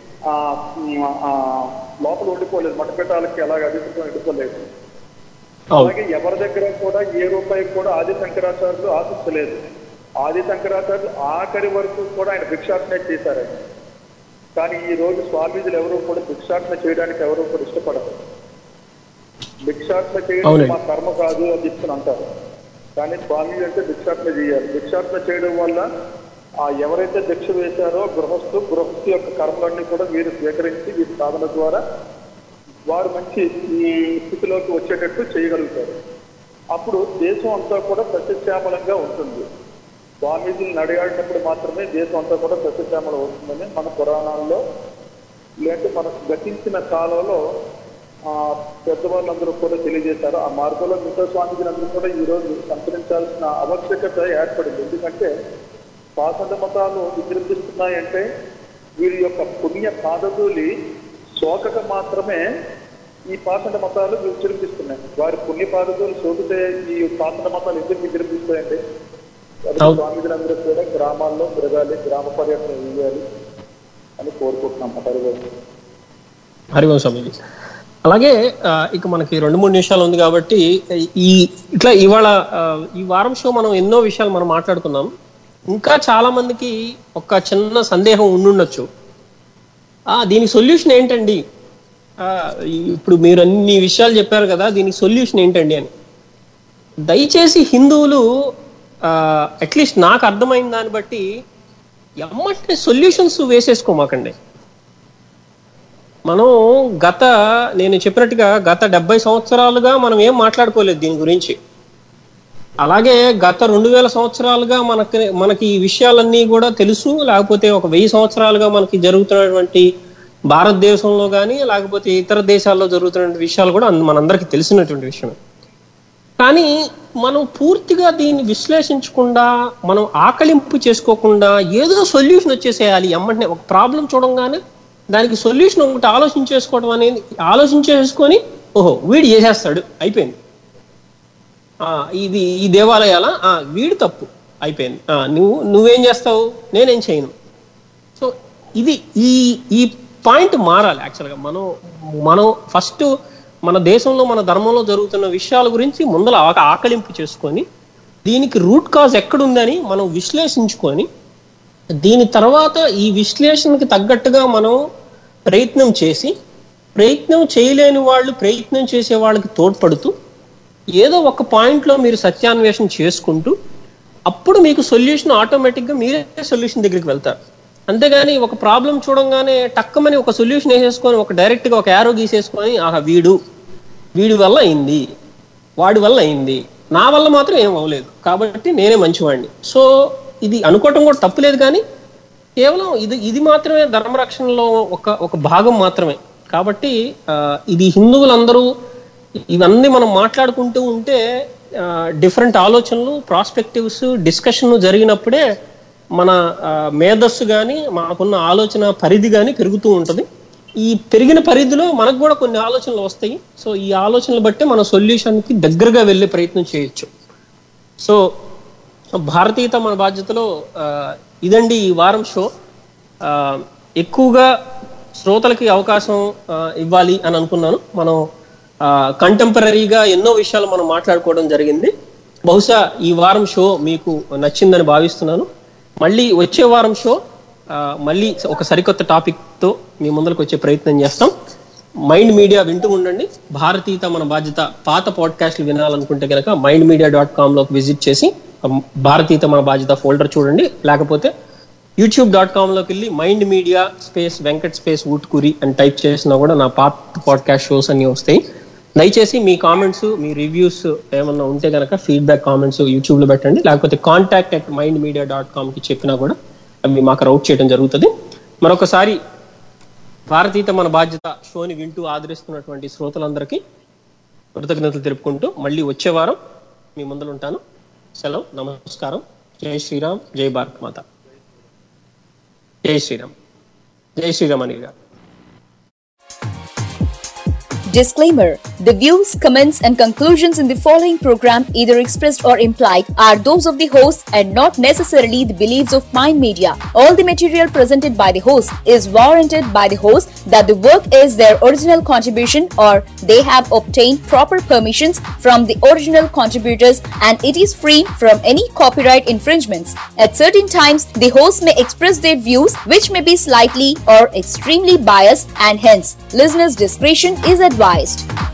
లోపల ఉండిపోలేదు. మఠపీఠాలకి అలాగే అధికంగా ఉండిపోలేదు. అలాగే ఎవరి దగ్గర కూడా ఏ రూపాయి కూడా ఆదిశంకరాచార్యులు ఆశించలేదు. ఆదిశంకరాచార్యులు ఆఖరి వరకు కూడా ఆయన భిక్షాటన చేశారని. కానీ ఈ రోజు స్వామీజీలు ఎవరు కూడా భిక్షాటన చేయడానికి ఎవరు కూడా ఇష్టపడరు. భిక్షాటన చేయడం మా కర్మ కాదు అని చెప్తుని అంటారు. కానీ స్వామీజీ అంటే భిక్షాటన చేయాలి. భిక్షాటన చేయడం వల్ల ఎవరైతే భిక్ష వేశారో గృహస్థు యొక్క కర్మలన్నీ కూడా వీరు స్వీకరించి ఈ సాధన ద్వారా వారు మంచి ఈ స్థితిలోకి వచ్చేటట్టు చేయగలుగుతారు. అప్పుడు దేశం అంతా కూడా సస్యశ్యామలంగా ఉంటుంది. స్వామీజీలు నడియాడినప్పుడు మాత్రమే దేశం అంతా కూడా సస్యశ్యామలం అవుతుందని మన పురాణాల్లో లేదంటే మనకు గతించిన కాలంలో పెద్దవాళ్ళందరూ కూడా తెలియజేశారు. ఆ మార్గంలో మిగతా స్వామీజీలందరూ కూడా ఈరోజు సంతరించాల్సిన ఆవశ్యకత ఏర్పడింది. ఎందుకంటే పాషండ మతాలు విజృంభిస్తున్నాయంటే వీరి యొక్క పుణ్య పాదధూళి సోకక మాత్రమే ఈ పాషండ మతాలు విజృంభిస్తున్నాయి. వారి పుణ్య పాదధూళి సోకితే ఈ పాషండ మతాలు ఎందుకు విజృంభిస్తాయండి? స్వామీజీలందరూ కూడా గ్రామాల్లో తిరగాలి, గ్రామ పర్యటన చేయాలి అని కోరుకుంటున్నాం. హరివంశ స్వామీజీ. అలాగే ఇక మనకి 2-3 నిమిషాలు ఉంది కాబట్టి ఇట్లా ఇవాళ ఈ వారం షో మనం ఎన్నో విషయాలు మనం మాట్లాడుకున్నాం. ఇంకా చాలా మందికి ఒక చిన్న సందేహం ఉండుండొచ్చు, దీనికి సొల్యూషన్ ఏంటండి? ఇప్పుడు మీరు అన్ని విషయాలు చెప్పారు కదా, దీనికి సొల్యూషన్ ఏంటండి అని. దయచేసి హిందువులు అట్లీస్ట్ నాకు అర్థమైన దాన్ని బట్టి ఎమ్మటే సొల్యూషన్స్ వేసేసుకోమాకండి. మనం నేను చెప్పినట్టుగా గత 70 సంవత్సరాలుగా మనం ఏం మాట్లాడుకోలేదు దీని గురించి. అలాగే గత 2000 సంవత్సరాలుగా మనకి ఈ విషయాలన్నీ కూడా తెలుసు. లేకపోతే ఒక 1000 సంవత్సరాలుగా మనకి జరుగుతున్నటువంటి భారతదేశంలో కానీ లేకపోతే ఇతర దేశాల్లో జరుగుతున్న విషయాలు కూడా మనందరికీ తెలిసినటువంటి విషయమే. కానీ మనం పూర్తిగా దీన్ని విశ్లేషించకుండా, మనం ఆకలింపు చేసుకోకుండా ఏదో సొల్యూషన్ వచ్చేసేయాలి ఎమ్మంటే, ఒక ప్రాబ్లం చూడంగానే దానికి సొల్యూషన్ ఒకటి ఆలోచించేసుకొని ఓహో వీడు చేసేస్తాడు అయిపోయింది, ఈ దేవాలయాల వీడు తప్పు అయిపోయింది, నువ్వేం చేస్తావు నేనేం చేయను. సో ఇది ఈ పాయింట్ మారాలి. యాక్చువల్గా మనం ఫస్ట్ మన దేశంలో మన ధర్మంలో జరుగుతున్న విషయాల గురించి ముందర ఆకలింపు చేసుకొని దీనికి రూట్ కాజ్ ఎక్కడుందని మనం విశ్లేషించుకొని దీని తర్వాత ఈ విశ్లేషణకి తగ్గట్టుగా మనం ప్రయత్నం చేసి, ప్రయత్నం చేయలేని వాళ్ళు ప్రయత్నం చేసే వాళ్ళకి తోడ్పడుతూ ఏదో ఒక పాయింట్లో మీరు సత్యాన్వేషణ చేసుకుంటూ అప్పుడు మీకు సొల్యూషన్ ఆటోమేటిక్గా మీరే సొల్యూషన్ దగ్గరికి వెళ్తారు. అంతేగాని ఒక ప్రాబ్లం చూడంగానే టక్కమని ఒక సొల్యూషన్ వేసేసుకొని ఒక డైరెక్ట్గా ఒక యారో గీసేసుకొని వీడి వల్ల అయింది, వాడి వల్ల అయింది, నా వల్ల మాత్రం ఏం అవ్వలేదు కాబట్టి నేనే మంచివాడిని. సో ఇది అనుకోవటం కూడా తప్పులేదు, కానీ కేవలం ఇది మాత్రమే ధర్మరక్షణలో ఒక భాగం మాత్రమే. కాబట్టి ఇది హిందువులందరూ ఇవన్నీ మనం మాట్లాడుకుంటూ ఉంటే డిఫరెంట్ ఆలోచనలు, ప్రాస్పెక్టివ్స్, డిస్కషన్ జరిగినప్పుడే మన మేధస్సు కానీ మనకున్న ఆలోచన పరిధి కానీ పెరుగుతూ ఉంటుంది. ఈ పెరిగిన పరిధిలో మనకు కూడా కొన్ని ఆలోచనలు వస్తాయి. సో ఈ ఆలోచనలు బట్టే మన సొల్యూషన్కి దగ్గరగా వెళ్ళే ప్రయత్నం చేయొచ్చు. సో భారతీయత మన బాధ్యతలో ఇదండి ఈ వారం షో. ఎక్కువగా శ్రోతలకి అవకాశం ఇవ్వాలి అని అనుకున్నాను. మనం కంటెంపరీగా ఎన్నో విషయాలు మనం మాట్లాడుకోవడం జరిగింది. బహుశా ఈ వారం షో మీకు నచ్చిందని భావిస్తున్నాను. మళ్ళీ వచ్చే వారం షో మళ్ళీ ఒక సరికొత్త టాపిక్తో మీ ముందరకు వచ్చే ప్రయత్నం చేస్తాం. మైండ్ మీడియా వింటూ ఉండండి. భారతీయత మన బాధ్యత పాత పాడ్కాస్ట్లు వినాలనుకుంటే కనుక mindmedia.com విజిట్ చేసి భారతీయత మన బాధ్యత ఫోల్డర్ చూడండి. లేకపోతే youtube.com వెళ్ళి మైండ్ మీడియా వెంకట్ ఊట్కూరి అని టైప్ చేసినా కూడా నా పాత పాడ్కాస్ట్ షోస్ అన్ని వస్తాయి. దయచేసి మీ కామెంట్స్, మీ రివ్యూస్ ఏమన్నా ఉంటే కనుక ఫీడ్బ్యాక్ కామెంట్స్ యూట్యూబ్లో పెట్టండి. లేకపోతే contact@mindmedia.com చెప్పినా కూడా అవి మాకు రౌట్ చేయడం జరుగుతుంది. మరొకసారి భారతీయత మన బాధ్యత షోని వింటూ ఆదరిస్తున్నటువంటి శ్రోతలందరికీ కృతజ్ఞతలు తెలుపుకుంటూ మళ్ళీ వచ్చే వారం మీ ముందర ఉంటాను. సెలవు, నమస్కారం. జై శ్రీరామ్, జై భారత్ మాత. జై శ్రీరామ్. జై శ్రీరామ్ అనిల్ గారు. Disclaimer: the views, comments, and conclusions in the following program, either expressed or implied, are those of the host and not necessarily the beliefs of Mind Media. All the material presented by the host is warranted by the host that the work is their original contribution or they have obtained proper permissions from the original contributors and it is free from any copyright infringements. At certain times, the host may express their views which may be slightly or extremely biased and hence listeners' discretion is advised.